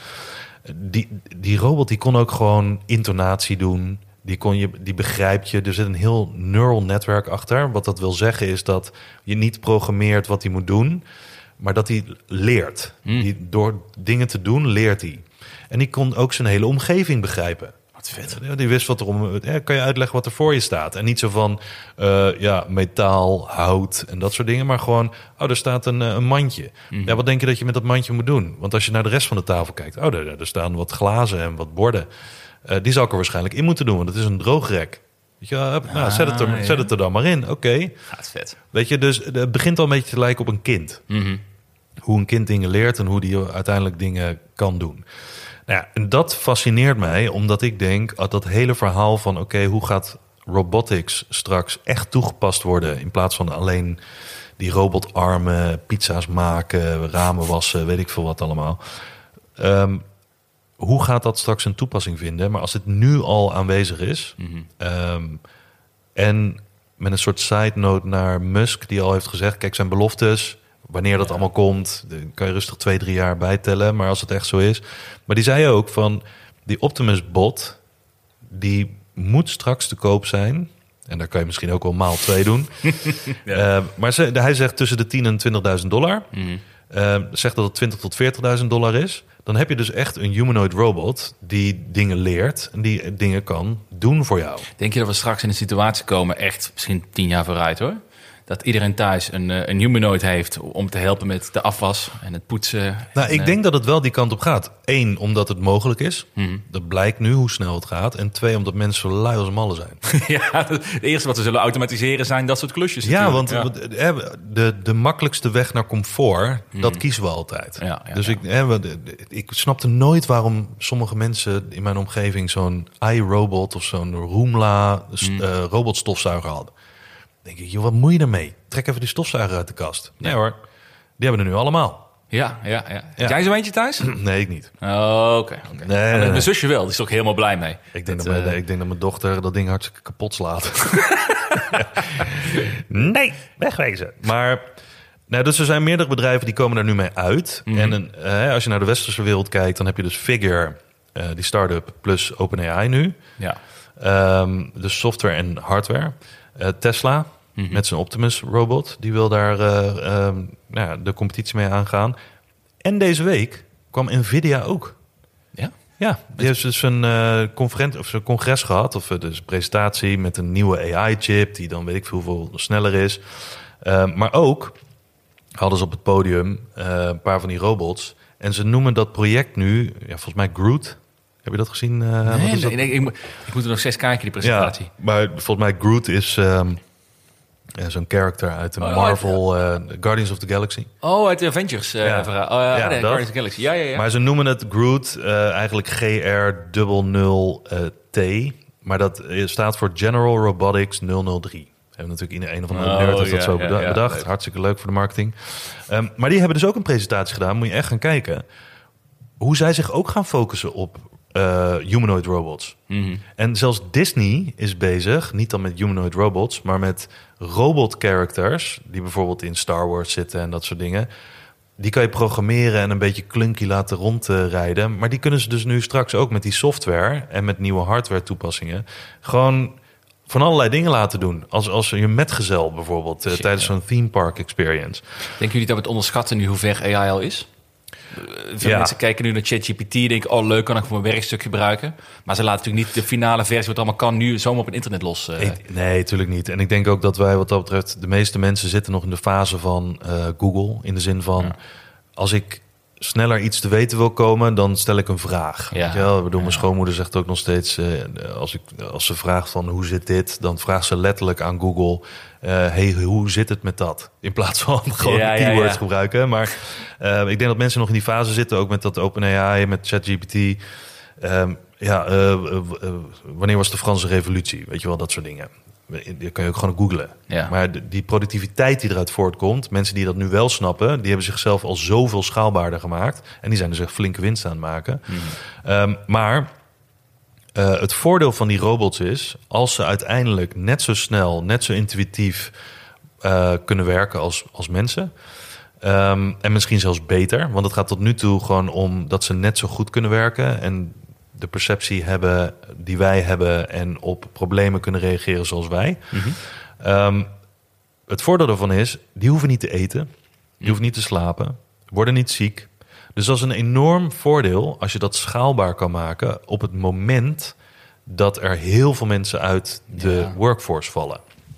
Die, die robot die kon ook gewoon intonatie doen. Die, kon je, die begrijpt je. Er zit een heel neural netwerk achter. Wat dat wil zeggen is dat je niet programmeert wat hij moet doen. Maar dat hij leert. Hmm. Die, door dingen te doen, leert hij. En die kon ook zijn hele omgeving begrijpen. Wat vet. Ja, die wist wat er om... Ja, kan je uitleggen wat er voor je staat? En niet zo van, uh, ja, metaal, hout en dat soort dingen. Maar gewoon, oh, er staat een, uh, een mandje. Mhm. Ja, wat denk je dat je met dat mandje moet doen? Want als je naar de rest van de tafel kijkt... oh, er, er staan wat glazen en wat borden. Uh, die zou ik er waarschijnlijk in moeten doen, want het is een droogrek. Weet je, uh, nou, zet, het er, Ah, ja. zet het er dan maar in. Oké. Okay. Gaat vet. Weet je, dus het begint al een beetje te lijken op een kind. Mhm. Hoe een kind dingen leert en hoe die uiteindelijk dingen kan doen. Nou ja, en dat fascineert mij, omdat ik denk... dat dat hele verhaal van, oké, okay, hoe gaat robotics straks echt toegepast worden... in plaats van alleen die robotarmen, pizza's maken, ramen wassen, weet ik veel wat allemaal. Um, hoe gaat dat straks een toepassing vinden? Maar als het nu al aanwezig is... Mm-hmm. Um, en met een soort side note naar Musk... die al heeft gezegd, kijk, zijn beloftes... wanneer dat ja. allemaal komt, dan kan je rustig twee, drie jaar bijtellen. Maar als het echt zo is... Maar die zei ook van, die Optimus bot... die moet straks te koop zijn... En daar kan je misschien ook wel maal twee doen. ja. uh, maar ze, hij zegt tussen de tien en twintigduizend dollar. Mm. Uh, zegt dat het twintig tot veertigduizend dollar is. Dan heb je dus echt een humanoid robot die dingen leert en die dingen kan doen voor jou. Denk je dat we straks in een situatie komen, echt misschien tien jaar vooruit hoor? Dat iedereen thuis een, een humanoid heeft om te helpen met de afwas en het poetsen. Nou, en, ik denk dat het wel die kant op gaat. Eén, omdat het mogelijk is. Hmm. Dat blijkt nu hoe snel het gaat. En twee, omdat mensen zo lui als mallen zijn. ja, het eerste wat we zullen automatiseren zijn dat soort klusjes. Ja, want ja. de, de makkelijkste weg naar comfort, Hmm. dat kiezen we altijd. Ja, ja, dus ja. Ik, hè, ik snapte nooit waarom sommige mensen in mijn omgeving zo'n iRobot of zo'n Roomla Hmm. uh, robotstofzuiger hadden. Denk ik, joh, wat moet je ermee? Trek even die stofzuiger uit de kast. Nee ja. hoor, die hebben er nu allemaal. Ja, ja, ja. Heb Ja. jij zo eentje thuis? Nee, ik niet. Oh, oké. Okay, okay. Nee, nee, nee. Mijn zusje wel, die is er ook helemaal blij mee. Ik denk dat, dat, mijn, uh... ik denk dat mijn dochter dat ding hartstikke kapot slaat. nee, wegwezen. Maar, nou, dus er zijn meerdere bedrijven die komen daar nu mee uit. Mm-hmm. En een, uh, als je naar de westerse wereld kijkt, dan heb je dus Figure, uh, die start-up, plus OpenAI nu. Ja. Um, dus software en hardware. Uh, Tesla, mm-hmm. met zijn Optimus robot, die wil daar uh, um, nou ja, de competitie mee aangaan. En deze week kwam Nvidia ook. Ja? Ja, die heeft dus een uh, conferentie of een congres gehad, of uh, dus een presentatie met een nieuwe A I-chip, die dan weet ik veel hoeveel sneller is. Uh, maar ook hadden ze op het podium uh, een paar van die robots. En ze noemen dat project nu, ja, volgens mij Groot. Heb je dat gezien? Uh, nee, wat is nee, dat? nee ik, moet, ik moet er nog steeds kijken, die presentatie. Ja, maar volgens mij Groot is um, ja, zo'n character uit de oh, Marvel uh, Guardians of the Galaxy. Oh, uit de Avengers uh, ja. verhaal. Oh, ja, ja, nee, Guardians of the Galaxy. Ja, ja, ja. Maar ze noemen het Groot uh, eigenlijk G R nul nul T. Maar dat staat voor General Robotics nul nul drie. Hebben natuurlijk in een of andere oh, nerd heeft ja, dat zo ja, bedacht. ja, bedacht. leuk. Hartstikke leuk voor de marketing. Um, maar die hebben dus ook een presentatie gedaan. Moet je echt gaan kijken. Hoe zij zich ook gaan focussen op uh, humanoid robots. Mm-hmm. En zelfs Disney is bezig, niet dan met humanoid robots, maar met robot characters, die bijvoorbeeld in Star Wars zitten en dat soort dingen. Die kan je programmeren en een beetje clunky laten rondrijden. Maar die kunnen ze dus nu straks ook met die software en met nieuwe hardware toepassingen gewoon van allerlei dingen laten doen. Als, als je metgezel bijvoorbeeld, uh, Shit, tijdens ja. zo'n theme park experience. Denken jullie dat we het onderschatten nu hoe ver A I al is? Veel Ja. mensen kijken nu naar ChatGPT, denken, oh leuk, kan ik voor mijn werkstuk gebruiken. Maar ze laten natuurlijk niet de finale versie, wat allemaal kan, nu zomaar op het internet los. Uh. Ik, nee, natuurlijk niet. En ik denk ook dat wij wat dat betreft, de meeste mensen zitten nog in de fase van uh, Google. In de zin van, ja. als ik sneller iets te weten wil komen, dan stel ik een vraag. Ja. Weet je wel? Ik bedoel, mijn Ja. schoonmoeder zegt ook nog steeds, uh, als, ik, als ze vraagt van hoe zit dit, dan vraagt ze letterlijk aan Google, uh, hey, hoe zit het met dat? In plaats van gewoon Ja, ja, keywords ja. gebruiken. Maar uh, ik denk dat mensen nog in die fase zitten, ook met dat OpenAI, met ChatGPT. Um, ja, uh, uh, uh, wanneer was de Franse revolutie? Weet je wel, dat soort dingen. Die kan je ook gewoon googlen. Ja. Maar de, die productiviteit die eruit voortkomt, mensen die dat nu wel snappen, die hebben zichzelf al zoveel schaalbaarder gemaakt. En die zijn dus echt flinke winst aan het maken. Mm. Um, maar uh, het voordeel van die robots is, als ze uiteindelijk net zo snel, net zo intuïtief uh, kunnen werken als, als mensen. Um, en misschien zelfs beter. Want het gaat tot nu toe gewoon om dat ze net zo goed kunnen werken en de perceptie hebben die wij hebben en op problemen kunnen reageren zoals wij. Mm-hmm. Um, het voordeel daarvan is, die hoeven niet te eten, die hoeven niet te slapen, worden niet ziek. Dus dat is een enorm voordeel als je dat schaalbaar kan maken op het moment dat er heel veel mensen uit de Ja. workforce vallen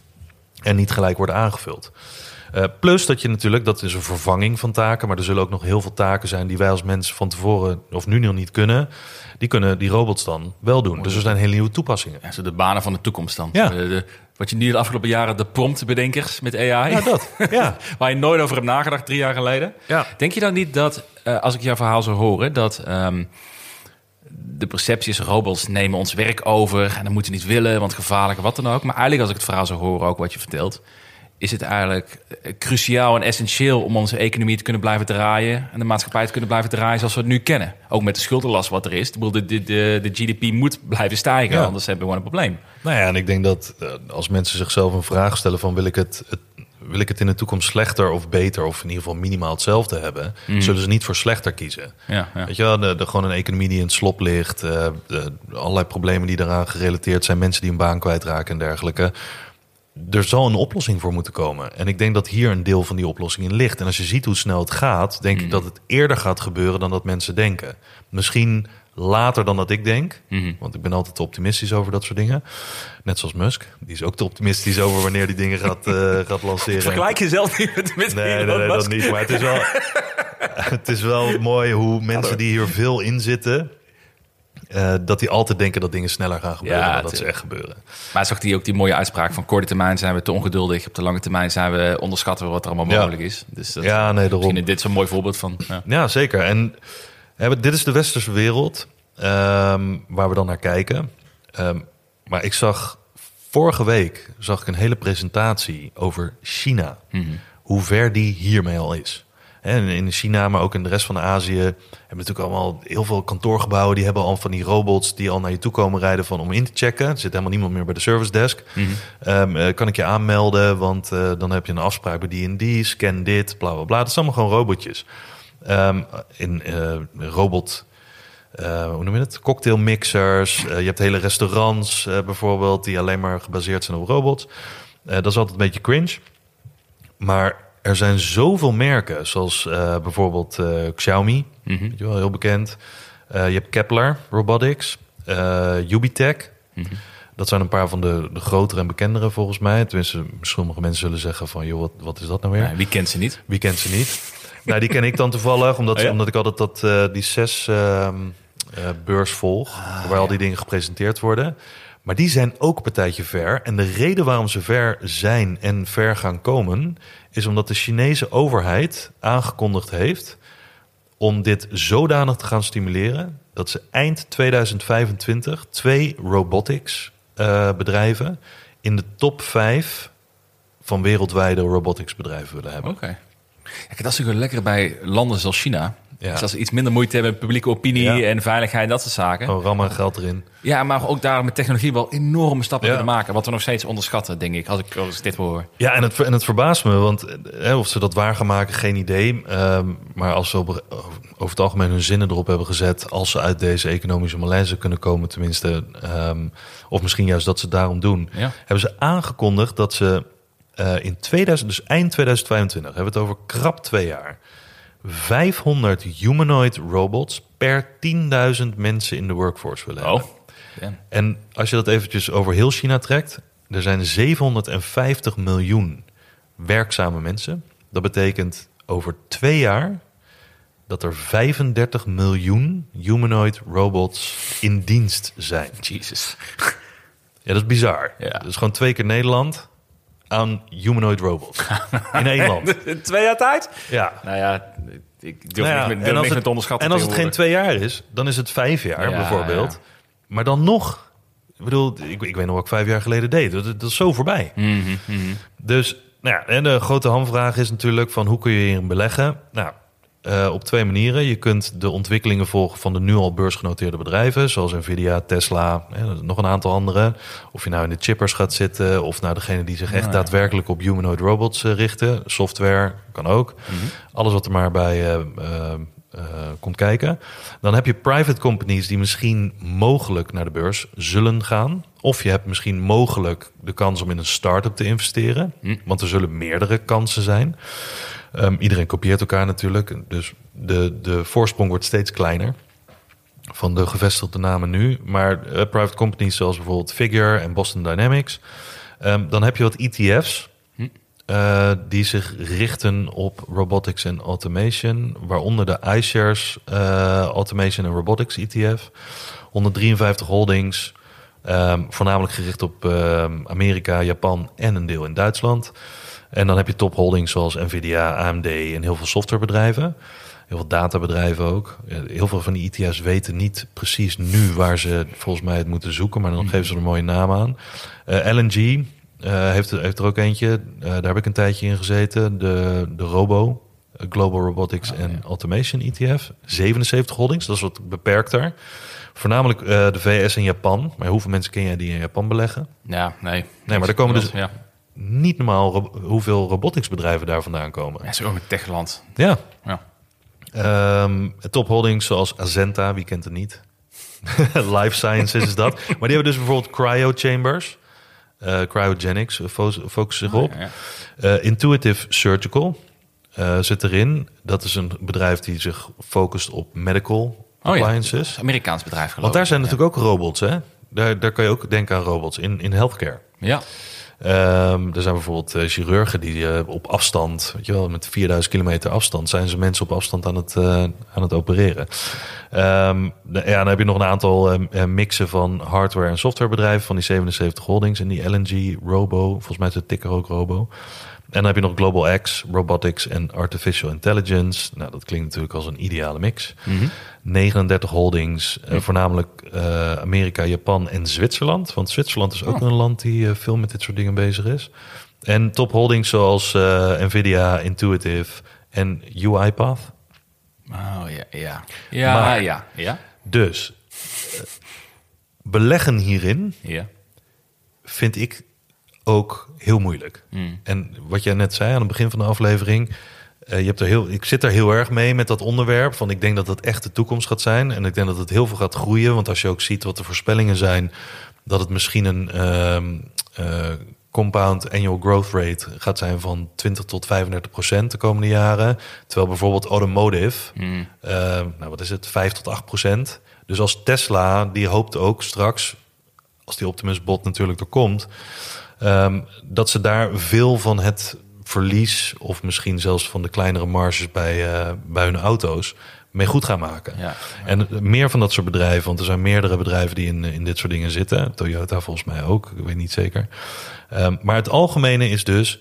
en niet gelijk worden aangevuld. Uh, plus dat je natuurlijk, dat is een vervanging van taken, maar er zullen ook nog heel veel taken zijn die wij als mensen van tevoren of nu nog niet kunnen. Die kunnen die robots dan wel doen. Dus er zijn hele nieuwe toepassingen. Ja, zo de banen van de toekomst dan. Ja. De, de, wat je nu de afgelopen jaren de promptbedenkers met A I. Ja, dat. Ja. Waar je nooit over hebt nagedacht drie jaar geleden. Ja. Denk je dan niet dat, uh, als ik jouw verhaal zou horen, dat um, de perceptie is, robots nemen ons werk over en dat moeten we niet willen, want gevaarlijk, wat dan ook. Maar eigenlijk als ik het verhaal zou horen, ook wat je vertelt, is het eigenlijk cruciaal en essentieel om onze economie te kunnen blijven draaien en de maatschappij te kunnen blijven draaien zoals we het nu kennen. Ook met de schuldenlast wat er is. De, de, de, de G D P moet blijven stijgen, Ja. anders hebben we gewoon een probleem. Nou ja, en ik denk dat uh, als mensen zichzelf een vraag stellen van wil ik het, het wil ik het in de toekomst slechter of beter of in ieder geval minimaal hetzelfde hebben, Mm. zullen ze niet voor slechter kiezen. Ja, ja. Weet je wel, de, de, gewoon een economie die in het slop ligt, uh, de, allerlei problemen die daaraan gerelateerd zijn, mensen die een baan kwijtraken en dergelijke. Er zal een oplossing voor moeten komen. En ik denk dat hier een deel van die oplossing in ligt. En als je ziet hoe snel het gaat, denk Mm. ik dat het eerder gaat gebeuren dan dat mensen denken. Misschien later dan dat ik denk. Mm-hmm. Want ik ben altijd te optimistisch over dat soort dingen. Net zoals Musk. Die is ook te optimistisch over wanneer die dingen gaat, uh, gaat lanceren. Vergelijk jezelf niet met, met Nee, nee, Elon nee, dat Musk. niet. Maar het is wel, het is wel mooi hoe mensen die hier veel in zitten, uh, dat die altijd denken dat dingen sneller gaan gebeuren Ja, dan dat ze tuurlijk. echt gebeuren. Maar zag die ook die mooie uitspraak van korte termijn zijn we te ongeduldig. Op de lange termijn zijn we onderschatten we wat er allemaal Ja. mogelijk is. Dus dat, Ja, nee, daarom. misschien is dit zo'n mooi voorbeeld van. Ja. Ja, zeker. En hè, dit is de westerse wereld um, waar we dan naar kijken. Um, maar ik zag vorige week zag ik een hele presentatie over China. Mm-hmm. Hoe ver die hiermee al is. En in China, maar ook in de rest van Azië, hebben natuurlijk allemaal heel veel kantoorgebouwen. Die hebben al van die robots die al naar je toe komen rijden van om in te checken. Er zit helemaal niemand meer bij de service desk. Mm-hmm. Um, uh, kan ik je aanmelden, want uh, dan heb je een afspraak bij die en die. Scan dit, bla bla bla. Dat zijn allemaal gewoon robotjes. Um, in uh, robot, uh, hoe noem je het? Cocktailmixers. Uh, je hebt hele restaurants uh, bijvoorbeeld die alleen maar gebaseerd zijn op robots. Uh, dat is altijd een beetje cringe. Maar er zijn zoveel merken, zoals uh, bijvoorbeeld uh, Xiaomi, Mm-hmm. weet je wel, heel bekend. Uh, je hebt Kepler Robotics, uh, Ubitech. Mm-hmm. Dat zijn een paar van de, de grotere en bekendere volgens mij. Tenminste, sommige mensen zullen zeggen van, joh, wat, wat is dat nou weer? Ja, wie kent ze niet? Wie kent ze niet? Nou, die ken ik dan toevallig, omdat, Oh ja? omdat ik altijd dat, uh, die zes uh, uh, beurs volg, Ah, waar al die dingen gepresenteerd worden. Maar die zijn ook een partijtje ver. En de reden waarom ze ver zijn en ver gaan komen, is omdat de Chinese overheid aangekondigd heeft om dit zodanig te gaan stimuleren dat ze eind tweeduizend vijfentwintig twee robotics uh, bedrijven in de top vijf van wereldwijde robotics bedrijven willen hebben. Oké. Ja, dat is natuurlijk lekker bij landen zoals China. Ja. Dus als ze iets minder moeite hebben met publieke opinie Ja. en veiligheid en dat soort zaken. Gewoon rammen geld erin. Ja, maar ook daar met technologie wel enorme stappen Ja. kunnen maken. Wat we nog steeds onderschatten, denk ik, als ik, als ik dit hoor. Ja, en het, en het verbaast me, want hè, of ze dat waar gaan maken, geen idee. Um, maar als ze op, over het algemeen hun zinnen erop hebben gezet, als ze uit deze economische malaise kunnen komen, tenminste, um, of misschien juist dat ze het daarom doen, Ja. hebben ze aangekondigd dat ze uh, in tweeduizend, dus eind tweeduizend vijfentwintig, hebben we het over krap twee jaar, vijfhonderd humanoid robots per tienduizend mensen in de workforce willen hebben. Oh. Ja. En als je dat eventjes over heel China trekt, er zijn zevenhonderdvijftig miljoen werkzame mensen. Dat betekent over twee jaar dat er vijfendertig miljoen humanoid robots in dienst zijn. Jesus. Ja, dat is bizar. Ja. Dat is gewoon twee keer Nederland aan humanoid robots. In één land. Twee jaar tijd? Ja. Nou ja, ik durf Nou ja, niet met, en durf als niks het, met onderschatten. en als het geen tegenwoordig. twee jaar is, dan is het vijf jaar Ja, bijvoorbeeld. ja. Maar dan nog, ik bedoel, ik, ik weet nog wat ik vijf jaar geleden deed. Dat, dat is zo voorbij. Mhm, mhm. Dus nou ja, en de grote hamvraag is natuurlijk van hoe kun je hierin beleggen? Nou, uh, op twee manieren. Je kunt de ontwikkelingen volgen van de nu al beursgenoteerde bedrijven, zoals Nvidia, Tesla, hè, nog een aantal andere. Of je nou in de chippers gaat zitten, of nou degene die zich echt Nou ja. daadwerkelijk op humanoid robots uh, richten. Software kan ook. Mhm. Alles wat er maar bij uh, uh, uh, komt kijken. Dan heb je private companies die misschien mogelijk naar de beurs zullen gaan. Of je hebt misschien mogelijk de kans om in een start-up te investeren. Hm. Want er zullen meerdere kansen zijn. Um, iedereen kopieert elkaar natuurlijk. Dus de, de voorsprong wordt steeds kleiner van de gevestigde namen nu. Maar uh, private companies zoals bijvoorbeeld Figure en Boston Dynamics. Um, dan heb je wat E T F's. Hm. Uh, die zich richten op robotics en automation. Waaronder de iShares uh, Automation en Robotics E T F. honderddrieënvijftig holdings. Um, voornamelijk gericht op uh, Amerika, Japan en een deel in Duitsland. En dan heb je topholdings zoals Nvidia, A M D en heel veel softwarebedrijven. Heel veel databedrijven ook. Heel veel van die E T F's weten niet precies nu waar ze volgens mij het moeten zoeken. Maar dan geven ze er een mooie naam aan. Uh, L N G, uh, heeft, heeft er ook eentje. Uh, daar heb ik een tijdje in gezeten. De, de Robo, Global Robotics oh, and ja. Automation E T F. zevenenzeventig holdings, dat is wat beperkter. Voornamelijk uh, de V S en Japan. Maar hoeveel mensen ken jij die in Japan beleggen? Ja, nee. Nee, maar er komen dus ja. niet normaal ro- hoeveel roboticsbedrijven daar vandaan komen. Ja, het is ook een techland. Ja. ja. Um, topholdings zoals Azenta, wie kent het niet? Life Sciences is dat. Maar die hebben dus bijvoorbeeld cryo chambers. Uh, cryogenics focussen zich op. Oh, ja, ja. Uh, Intuitive Surgical uh, zit erin. Dat is een bedrijf die zich focust op medical appliances. Oh, ja. Amerikaans bedrijf geloof ik. Want daar zijn ja. natuurlijk ook robots. Hè? Daar, daar kan je ook denken aan robots in, in healthcare. Ja. Um, er zijn bijvoorbeeld uh, chirurgen die uh, op afstand, weet je wel, met vierduizend kilometer afstand, zijn ze mensen op afstand aan het, uh, aan het opereren. Um, de, ja, dan heb je nog een aantal uh, mixen van hardware- en softwarebedrijven van die zevenenzeventig holdings en die L N G, Robo, volgens mij is de ticker ook Robo. En dan heb je nog Global X, Robotics en Artificial Intelligence. Nou, dat klinkt natuurlijk als een ideale mix. Mm-hmm. negenendertig holdings, uh, voornamelijk uh, Amerika, Japan en Zwitserland. Want Zwitserland is ook oh. een land die uh, veel met dit soort dingen bezig is. En top holdings zoals uh, Nvidia, Intuitive en UiPath. Oh ja, ja. Ja, maar, ja, ja. Dus, uh, beleggen hierin ja. vind ik ook heel moeilijk. Mm. En wat jij net zei aan het begin van de aflevering, uh, je hebt er heel, ik zit er heel erg mee met dat onderwerp. Van ik denk dat dat echt de toekomst gaat zijn. En ik denk dat het heel veel gaat groeien. Want als je ook ziet wat de voorspellingen zijn, dat het misschien een uh, uh, compound annual growth rate gaat zijn van twintig tot vijfendertig procent de komende jaren. Terwijl bijvoorbeeld automotive, mm. uh, nou wat is het, vijf tot acht procent. Dus als Tesla, die hoopt ook straks, als die Optimus bot natuurlijk er komt, Um, dat ze daar veel van het verlies, of misschien zelfs van de kleinere marges bij, uh, bij hun auto's, mee goed gaan maken. Ja, ja. En meer van dat soort bedrijven, want er zijn meerdere bedrijven die in, in dit soort dingen zitten. Toyota volgens mij ook, ik weet niet zeker. Um, maar het algemene is dus,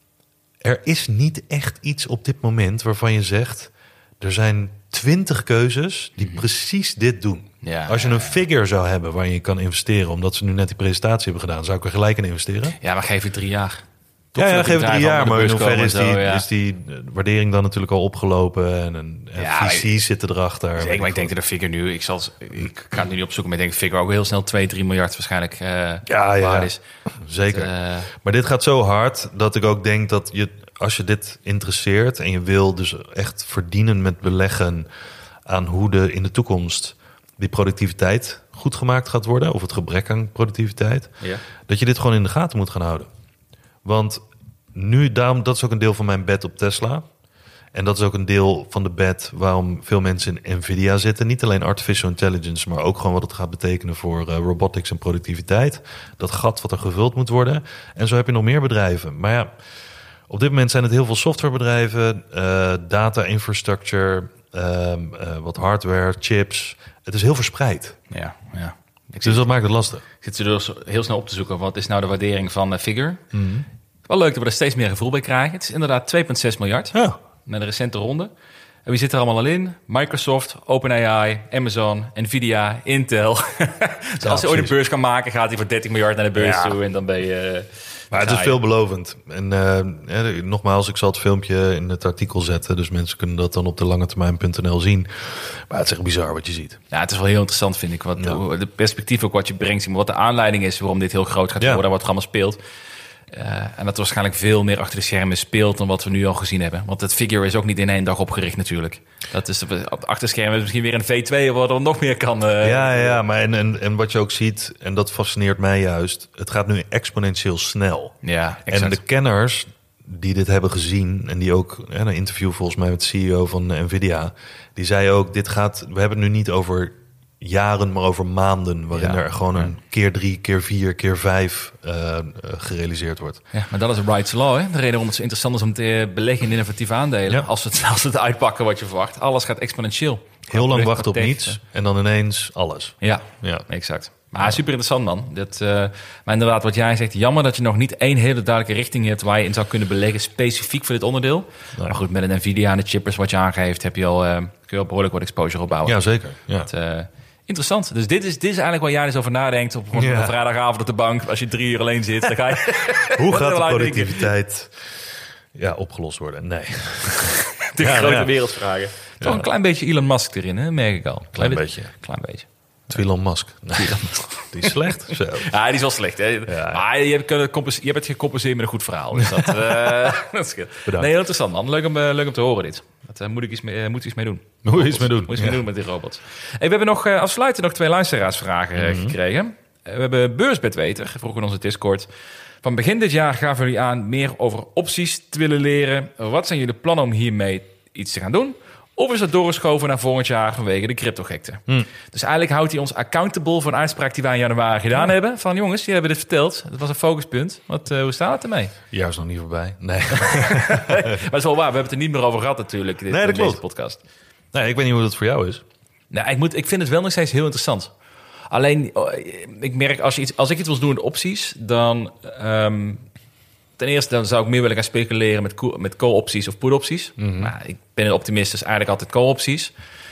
er is niet echt iets op dit moment waarvan je zegt, er zijn twintig keuzes die mm-hmm. precies dit doen. Ja, als je een figure zou hebben waar je kan investeren, omdat ze nu net die presentatie hebben gedaan, zou ik er gelijk in investeren. Ja, maar geef het drie jaar. Ja, ja geef het drie jaar, maar in hoeverre is, zo, die, ja. is die waardering dan natuurlijk al opgelopen en, en ja, V C's zitten erachter. Zeker, maar ik denk dat de figure nu, ik, zal, ik ga het nu niet opzoeken, maar ik denk dat de figure ook heel snel twee, drie miljard waarschijnlijk uh, ja, ja, waard is. Zeker. Dat, uh, maar dit gaat zo hard dat ik ook denk dat je, als je dit interesseert en je wil dus echt verdienen met beleggen aan hoe de in de toekomst die productiviteit goed gemaakt gaat worden, of het gebrek aan productiviteit, ja. dat je dit gewoon in de gaten moet gaan houden. Want nu, daarom, dat is ook een deel van mijn bet op Tesla. En dat is ook een deel van de bet waarom veel mensen in Nvidia zitten. Niet alleen artificial intelligence, maar ook gewoon wat het gaat betekenen voor uh, robotics en productiviteit. Dat gat wat er gevuld moet worden. En zo heb je nog meer bedrijven. Maar ja, op dit moment zijn het heel veel softwarebedrijven, uh, data infrastructure, uh, uh, wat hardware, chips. Het is heel verspreid. Ja, ja. Ik dus dat maakt het lastig. Ik zit er dus heel snel op te zoeken. Wat is nou de waardering van uh, Figure? Mm-hmm. Wel leuk dat we er steeds meer gevoel bij krijgen. Het is inderdaad twee komma zes miljard. Ja. Na de recente ronde. En wie zit er allemaal al in? Microsoft, OpenAI, Amazon, Nvidia, Intel. dus ja, als hij ooit een beurs kan maken, gaat hij voor dertig miljard naar de beurs ja. toe. En dan ben je... Uh, maar het is veelbelovend. En uh, eh, nogmaals, ik zal het filmpje in het artikel zetten. Dus mensen kunnen dat dan op de langetermijn punt n l zien. Maar het is echt bizar wat je ziet. Ja, het is wel heel interessant, vind ik. Wat ja. de perspectief ook wat je brengt. Wat de aanleiding is waarom dit heel groot gaat worden. Ja. Wat er allemaal speelt. Uh, en dat waarschijnlijk veel meer achter de schermen speelt dan wat we nu al gezien hebben. Want het Figure is ook niet in één dag opgericht natuurlijk. Dat is achter de schermen is misschien weer een V twee waar er nog meer kan. Uh, ja, ja, maar en, en, en wat je ook ziet, en dat fascineert mij juist, het gaat nu exponentieel snel. Ja, exact. En de kenners die dit hebben gezien en die ook in een interview volgens mij met de C E O van Nvidia, die zei ook, dit gaat, we hebben het nu niet over jaren, maar over maanden, waarin ja, er gewoon een ja. keer drie, keer vier, keer vijf uh, uh, gerealiseerd wordt. Ja, maar dat is Wright's Law, hè? De reden waarom het zo interessant is om te beleggen in innovatieve aandelen. Ja. Als, het, als het uitpakken wat je verwacht, alles gaat exponentieel. Heel lang wachten op niets en dan ineens alles. Ja, ja. exact. Maar super interessant man. Dat, uh, maar inderdaad, wat jij zegt, jammer dat je nog niet één hele duidelijke richting hebt waar je in zou kunnen beleggen, specifiek voor dit onderdeel. Nee. Maar goed, met een Nvidia en de chippers wat je aangeeft, heb je al, uh, kun je al behoorlijk wat exposure opbouwen. Ja, zeker. Ja. Dat, uh, Interessant. Dus dit is, dit is eigenlijk waar jij dus over nadenkt op, op Ja. een vrijdagavond op de bank. Als je drie uur alleen zit, dan ga je... Hoe gaat de Nadenken. productiviteit ja, opgelost worden? Nee. De Ja, grote ja. wereldvragen. Toch Ja. een klein beetje Elon Musk erin, hè? Merk ik al. Klein Klein beetje. Klein beetje. Elon Musk. Nee. Die is slecht. Zo. Ja, die is wel slecht. Hè? Ja. Maar je hebt, kunnen compens- je hebt het gecompenseerd met een goed verhaal. Dus dat, uh, dat scheelt. Bedankt. Nee, heel interessant, man. Leuk om, uh, leuk om te horen dit. Dat uh, moet ik iets mee, uh, moet ik iets mee doen. Moet je iets mee doen. Moet je iets Ja. mee doen met die robots. Hey, we hebben nog uh, afsluitend nog twee luisteraarsvragen uh, Mhm. gekregen. Uh, we hebben Beursbedweter, vroeg in onze Discord. Van begin dit jaar gaven jullie aan meer over opties te willen leren. Wat zijn jullie plannen om hiermee iets te gaan doen? Of is dat doorgeschoven naar volgend jaar vanwege de cryptogekte? Hmm. Dus eigenlijk houdt hij ons accountable voor een uitspraak die wij in januari gedaan hebben. Van jongens, jullie hebben dit verteld. Dat was een focuspunt. Wat, uh, hoe staat het ermee? Jaar is nog niet voorbij. Nee. Maar dat is wel waar. We hebben het er niet meer over gehad natuurlijk. Dit, Nee, dat in deze klopt. podcast. nee, ik weet niet hoe dat voor jou is. Nou, ik, moet, ik vind het wel nog steeds heel interessant. Alleen, oh, ik merk als, je iets, als ik iets wil doen in opties, dan... Um, ten eerste dan zou ik meer willen gaan speculeren met, co- met call-opties of put-opties. Mhm. Nou, ik ben een optimist, dus eigenlijk altijd call-opties.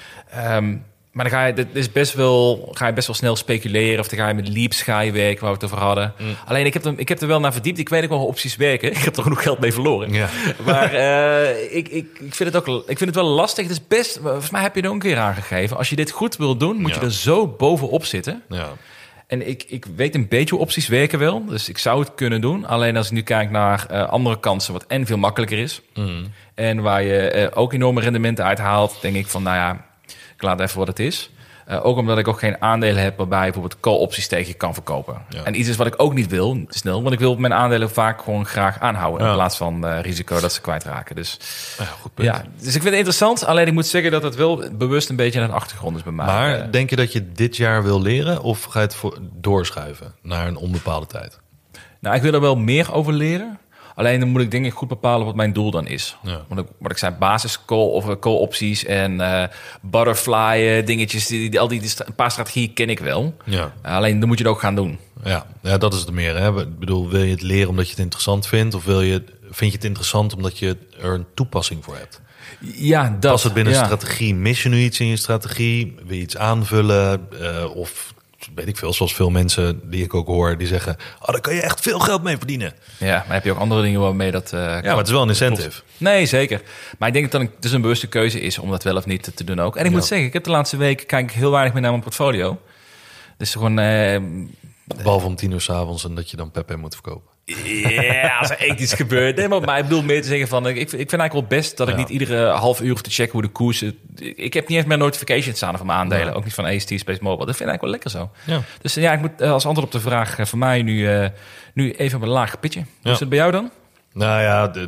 Um, maar dan ga je, dit is best wel, ga je best wel snel speculeren. Of dan ga je met leaps ga je werken, waar we het over hadden. Mm. Alleen, ik heb, er, ik heb er wel naar verdiept. Ik weet ook wel hoe opties werken. Ik heb er genoeg geld mee verloren. Ja. Maar uh, ik, ik, ik, vind het ook, ik vind het wel lastig. Het is best, volgens mij heb je er ook een keer aangegeven. Als je dit goed wil doen, moet Ja. je er zo bovenop zitten. Ja. En ik, ik weet een beetje hoe opties werken wel. Dus ik zou het kunnen doen. Alleen als ik nu kijk naar uh, andere kansen, wat en veel makkelijker is. Mm. En waar je uh, ook enorme rendementen uithaalt, denk ik van, nou ja, ik laat even wat het is. Uh, ook omdat ik ook geen aandelen heb waarbij je bijvoorbeeld call-opties tegen je kan verkopen. Ja. En iets is wat ik ook niet wil, snel. Want ik wil mijn aandelen vaak gewoon graag aanhouden. Ja. In plaats van uh, risico dat ze kwijtraken. Dus, Ja, goed punt. ja, dus ik vind het interessant. Alleen ik moet zeggen dat het wel bewust een beetje aan de achtergrond is bij mij. Maar Uh, denk je dat je dit jaar wil leren of ga je het voor, doorschuiven naar een onbepaalde tijd? Nou, ik wil er wel meer over leren. Alleen dan moet ik denk ik goed bepalen wat mijn doel dan is. Ja. Want ik, wat ik zei, basis call of uh, call opties en uh, butterfly uh, dingetjes. Die, die, al die, die sta- een paar strategieën ken ik wel. Ja. Uh, alleen dan moet je het ook gaan doen. Ja, ja, dat is het meer. Hè? Ik bedoel, wil je het leren omdat je het interessant vindt? Of wil je, vind je het interessant omdat je er een toepassing voor hebt? Ja, dat. Past het binnen ja. een strategie? Mis je nu iets in je strategie? Wil je iets aanvullen? Uh, of weet ik veel, zoals veel mensen die ik ook hoor, die zeggen... oh, daar kan je echt veel geld mee verdienen. Ja, maar heb je ook andere dingen waarmee dat... Uh, Ja, maar het is wel een incentive. Nee, zeker. Maar ik denk dat het dan dus een bewuste keuze is om dat wel of niet te, te doen ook. En ik Ja. moet zeggen, ik heb de laatste weken kijk ik heel weinig meer naar mijn portfolio. Dus gewoon... Uh, Behalve om tien uur 's avonds en dat je dan Pepe moet verkopen. Ja, als er echt iets gebeurt. Nee, maar, maar ik bedoel meer te zeggen van... Ik, ik vind eigenlijk wel best dat ik Ja. niet iedere half uur hoef te checken hoe de koers... Ik heb niet eens meer notifications staan van mijn aandelen. Ja. Ook niet van A S T Space Mobile. Dat vind ik eigenlijk wel lekker zo. Ja. Dus ja, ik moet uh, als antwoord op de vraag uh, van mij nu, uh, nu even op een laag pitje. Hoe Ja. is het bij jou dan? Nou ja, de,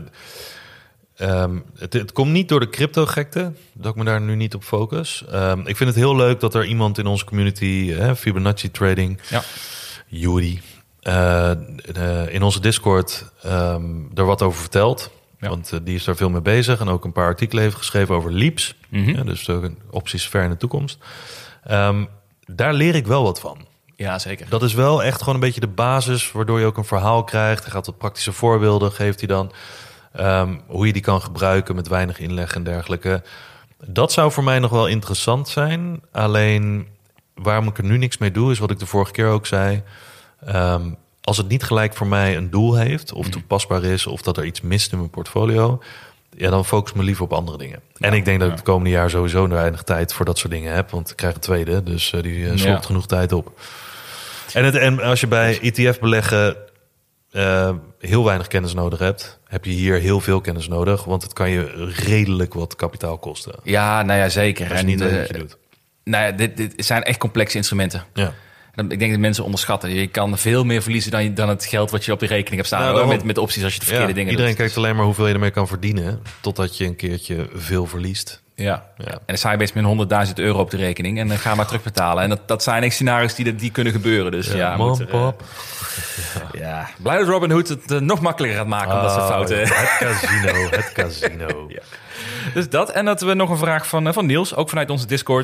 um, het, het komt niet door de crypto-gekte, dat ik me daar nu niet op focus. Um, ik vind het heel leuk dat er iemand in onze community, hè, Fibonacci Trading, Ja. Yuri, uh, uh, in onze Discord um, er wat over vertelt. Ja. Want uh, die is daar veel mee bezig en ook een paar artikelen heeft geschreven over leaps. Mhm. Ja, dus uh, opties ver in de toekomst. Um, daar leer ik wel wat van. Ja, zeker. Dat is wel echt gewoon een beetje de basis, waardoor je ook een verhaal krijgt. Hij gaat wat praktische voorbeelden, geeft hij dan. Um, hoe je die kan gebruiken met weinig inleg en dergelijke. Dat zou voor mij nog wel interessant zijn. Alleen waarom ik er nu niks mee doe, is wat ik de vorige keer ook zei. Um, als het niet gelijk voor mij een doel heeft, of toepasbaar is, of dat er iets mist in mijn portfolio, ja, dan focus ik me liever op andere dingen. En ik denk dat ik het komende jaar sowieso weinig tijd voor dat soort dingen heb, want ik krijg een tweede, dus uh, die uh, slokt Ja. genoeg tijd op. En, het, en als je bij E T F beleggen uh, heel weinig kennis nodig hebt, heb je hier heel veel kennis nodig, want het kan je redelijk wat kapitaal kosten. Ja, nou ja, zeker. Als je niet weet uh, wat je doet. Nou ja, dit, dit zijn echt complexe instrumenten. Ja. En ik denk dat mensen onderschatten. Je kan veel meer verliezen dan, je, dan het geld wat je op je rekening hebt staan. Nou, hoor, daarom. met, met opties als je de verkeerde Ja, dingen iedereen doet. kijkt alleen maar hoeveel je ermee kan verdienen, totdat je een keertje veel verliest. Ja. Ja. En dan sta je best met honderdduizend euro op de rekening en dan ga maar terugbetalen. En dat, dat zijn echt scenario's die, die kunnen gebeuren. Dus ja, Ja, moet man, er, uh, pap. ja. Blij dat Robin Hood het uh, nog makkelijker gaat maken om dat soort Oh, fouten. Het casino, het casino. Ja. Dus dat. En dat we nog een vraag van, uh, van Niels, ook vanuit onze Discord.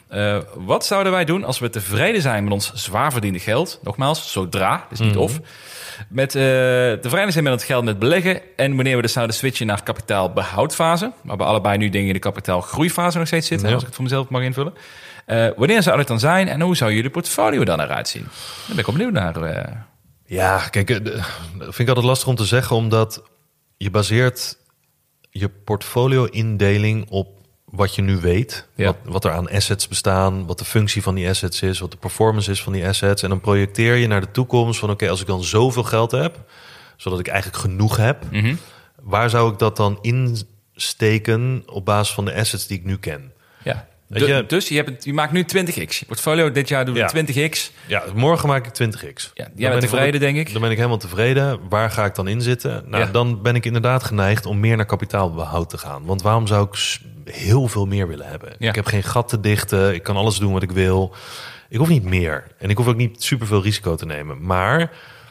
Uh, wat zouden wij doen als we tevreden zijn met ons zwaar verdiende geld? Nogmaals, zodra, dus niet mm-hmm. of. Met uh, tevreden zijn met het geld met beleggen. En wanneer we dus zouden switchen naar kapitaalbehoudfase. Waar we allebei nu denk ik in de kapitaalgroeifase nog steeds zitten. Ja. Als ik het voor mezelf mag invullen. Uh, wanneer zou het dan zijn en hoe zou jullie portfolio dan eruit zien? Daar ben ik opnieuw naar. Uh... Ja, kijk, dat vind ik altijd lastig om te zeggen. Omdat je baseert je portfolio-indeling op wat je nu weet, ja. wat, wat er aan assets bestaan, wat de functie van die assets is, wat de performance is van die assets. En dan projecteer je naar de toekomst van oké, okay, als ik dan zoveel geld heb, zodat ik eigenlijk genoeg heb, mm-hmm. waar zou ik dat dan insteken op basis van de assets die ik nu ken? Ja. De, je, dus je, hebt het, je maakt nu twintig x. Je portfolio dit jaar doe je ja. twintig x. Ja, morgen maak ik twintig x. Ja, jij bent tevreden, ik, denk ik. Dan ben ik helemaal tevreden. Waar ga ik dan in zitten? Nou, ja. Dan ben ik inderdaad geneigd om meer naar kapitaalbehoud te gaan. Want waarom zou ik heel veel meer willen hebben? Ja. Ik heb geen gat te dichten. Ik kan alles doen wat ik wil. Ik hoef niet meer. En ik hoef ook niet superveel risico te nemen. Maar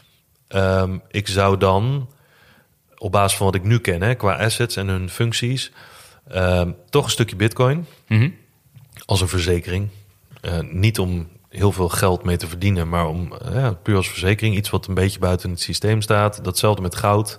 um, ik zou dan, op basis van wat ik nu ken, hè, qua assets en hun functies, um, toch een stukje bitcoin. Mm-hmm. Als een verzekering. Uh, niet om heel veel geld mee te verdienen, maar om uh, puur als verzekering. Iets wat een beetje buiten het systeem staat. Datzelfde met goud.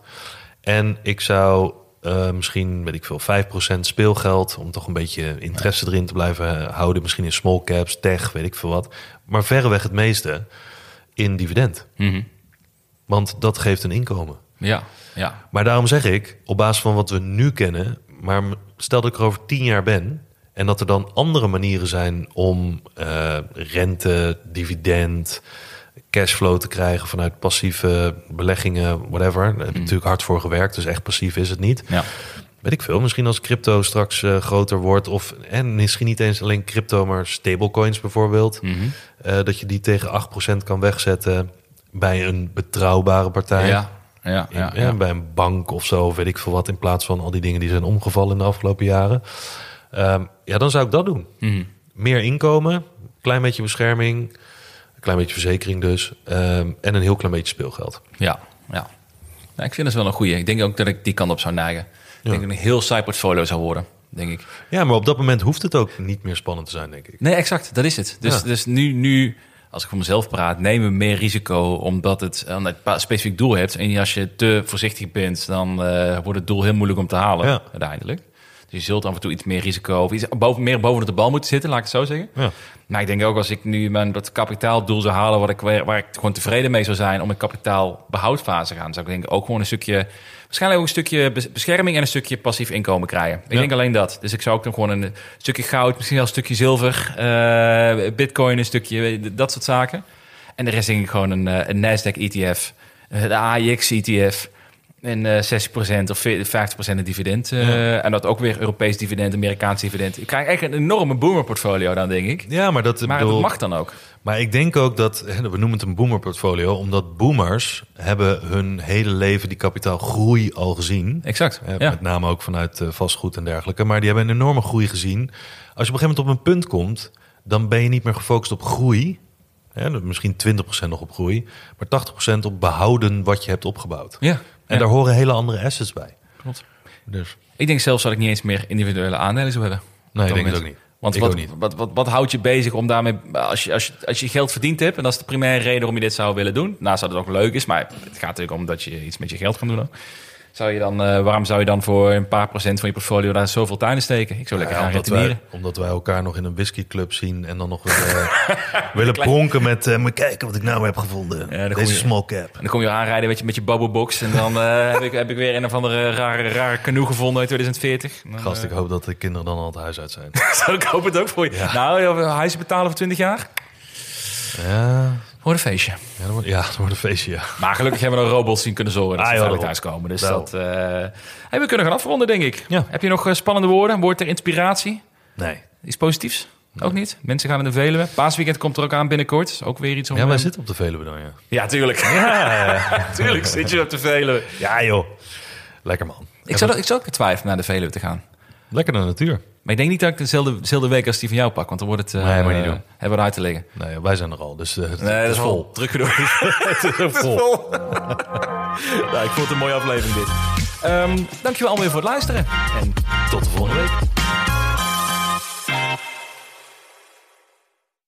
En ik zou uh, misschien, weet ik veel, vijf procent speelgeld, om toch een beetje interesse erin te blijven houden. Misschien in small caps, tech, weet ik veel wat. Maar verreweg het meeste in dividend. Mm-hmm. Want dat geeft een inkomen. Ja, ja. Maar daarom zeg ik, op basis van wat we nu kennen, maar stel dat ik er over tien jaar ben, en dat er dan andere manieren zijn om uh, rente, dividend, cashflow te krijgen vanuit passieve beleggingen, whatever. Daar heb ik mm. natuurlijk hard voor gewerkt, dus echt passief is het niet. Ja. Weet ik veel, misschien als crypto straks uh, groter wordt, of en misschien niet eens alleen crypto, maar stablecoins bijvoorbeeld. Mm-hmm. Uh, dat je die tegen acht procent kan wegzetten bij een betrouwbare partij. Ja. Ja, ja, in, ja. Bij een bank of zo, weet ik veel wat, in plaats van al die dingen die zijn omgevallen in de afgelopen jaren. Um, ja, dan zou ik dat doen. Mm. Meer inkomen, klein beetje bescherming, een klein beetje verzekering dus, um, en een heel klein beetje speelgeld. Ja, ja. Nou, ik vind dat wel een goeie. Ik denk ook dat ik die kant op zou neigen. Ik ja. denk dat een heel saai portfolio zou worden, denk ik. Ja, maar op dat moment hoeft het ook niet meer spannend te zijn, denk ik. Nee, exact. Dat is het. Dus, ja. dus nu, nu, als ik voor mezelf praat, nemen we meer risico omdat het een specifiek doel hebt. En als je te voorzichtig bent, dan uh, wordt het doel heel moeilijk om te halen, ja. uiteindelijk. Dus je zult af en toe iets meer risico of iets boven, meer boven de bal moeten zitten, laat ik het zo zeggen. Ja. Maar ik denk ook als ik nu mijn dat kapitaaldoel zou halen, wat ik, waar ik gewoon tevreden mee zou zijn om een kapitaalbehoudfase te gaan, zou ik denk ook gewoon een stukje, waarschijnlijk ook een stukje bescherming en een stukje passief inkomen krijgen. Ik ja. denk alleen dat. Dus ik zou ook dan gewoon een stukje goud, misschien wel een stukje zilver, uh, bitcoin, een stukje, dat soort zaken. En de rest denk ik gewoon een, een Nasdaq E T F, de A I X E T F. En uh, zestig procent of vijftig procent een dividend. Uh, ja. En dat ook weer Europees dividend, Amerikaans dividend. Ik krijg echt een enorme boomerportfolio dan, denk ik. Ja, maar dat, maar bedoel, dat mag dan ook. Maar ik denk ook dat, we noemen het een boomerportfolio, omdat boomers hebben hun hele leven die kapitaalgroei al gezien. Exact. Uh, ja. Met name ook vanuit uh, vastgoed en dergelijke. Maar die hebben een enorme groei gezien. Als je op een gegeven moment op een punt komt, dan ben je niet meer gefocust op groei. Ja, misschien twintig procent nog op groei, maar tachtig procent op behouden wat je hebt opgebouwd. Ja. En ja. daar horen hele andere assets bij. Klopt. Dus. Ik denk zelfs dat ik niet eens meer individuele aandelen zou hebben. Nee, ik denk het ook niet. Want ik wat, ook niet. Wat, wat, wat houdt je bezig om daarmee, als je, als, je, als je geld verdiend hebt, en dat is de primaire reden waarom je dit zou willen doen. Naast dat het ook leuk is, maar het gaat natuurlijk om dat je iets met je geld kan doen ook. Zou je dan, uh, waarom zou je dan voor een paar procent van je portfolio daar zoveel tijd in steken? Ik zou lekker ja, gaan omdat retourneren. Wij, omdat wij elkaar nog in een whiskyclub zien en dan nog willen, willen pronken met, uh, maar kijken wat ik nou heb gevonden. Ja, deze je, small cap. En dan kom je aanrijden met je, met je bubblebox en dan uh, heb, ik, heb ik weer een of andere rare, rare canoe gevonden in twintig veertig. Dan, Gast, ik uh, hoop dat de kinderen dan al het huis uit zijn. Ik hoop het ook voor je. Ja. Nou, huis betalen voor twintig jaar? Ja... Wordt een feestje. Ja, dat wordt, ja, dat wordt een feestje, ja. Maar gelukkig hebben we nog robots zien kunnen zorgen dat ah, ze veilig thuis komen. Dus dat, uh... hey, we kunnen gaan afronden, denk ik. Ja. Heb je nog uh, spannende woorden? Een woord ter inspiratie? Nee. Iets positiefs? Nee. Ook niet? Mensen gaan naar de Veluwe. Paasweekend komt er ook aan binnenkort. Ook weer iets om... Ja, wij um... zitten op de Veluwe dan, ja. Ja, tuurlijk. Ja, tuurlijk zit je op de Veluwe. Ja, joh. Lekker, man. Ik zou, ik zou ook twijfelen naar de Veluwe te gaan. Lekker naar de natuur. Maar ik denk niet dat ik dezelfde, dezelfde week als die van jou pak. Want dan wordt het uh, nee, maar niet doen. Uh, hebben we eruit te liggen. Nee, wij zijn er al. Dus uh, het, nee, het is is vol. vol. Druk genoeg. Het is vol. vol. Nou, ik vond het een mooie aflevering dit. Um, dankjewel allemaal weer voor het luisteren. En tot de volgende week.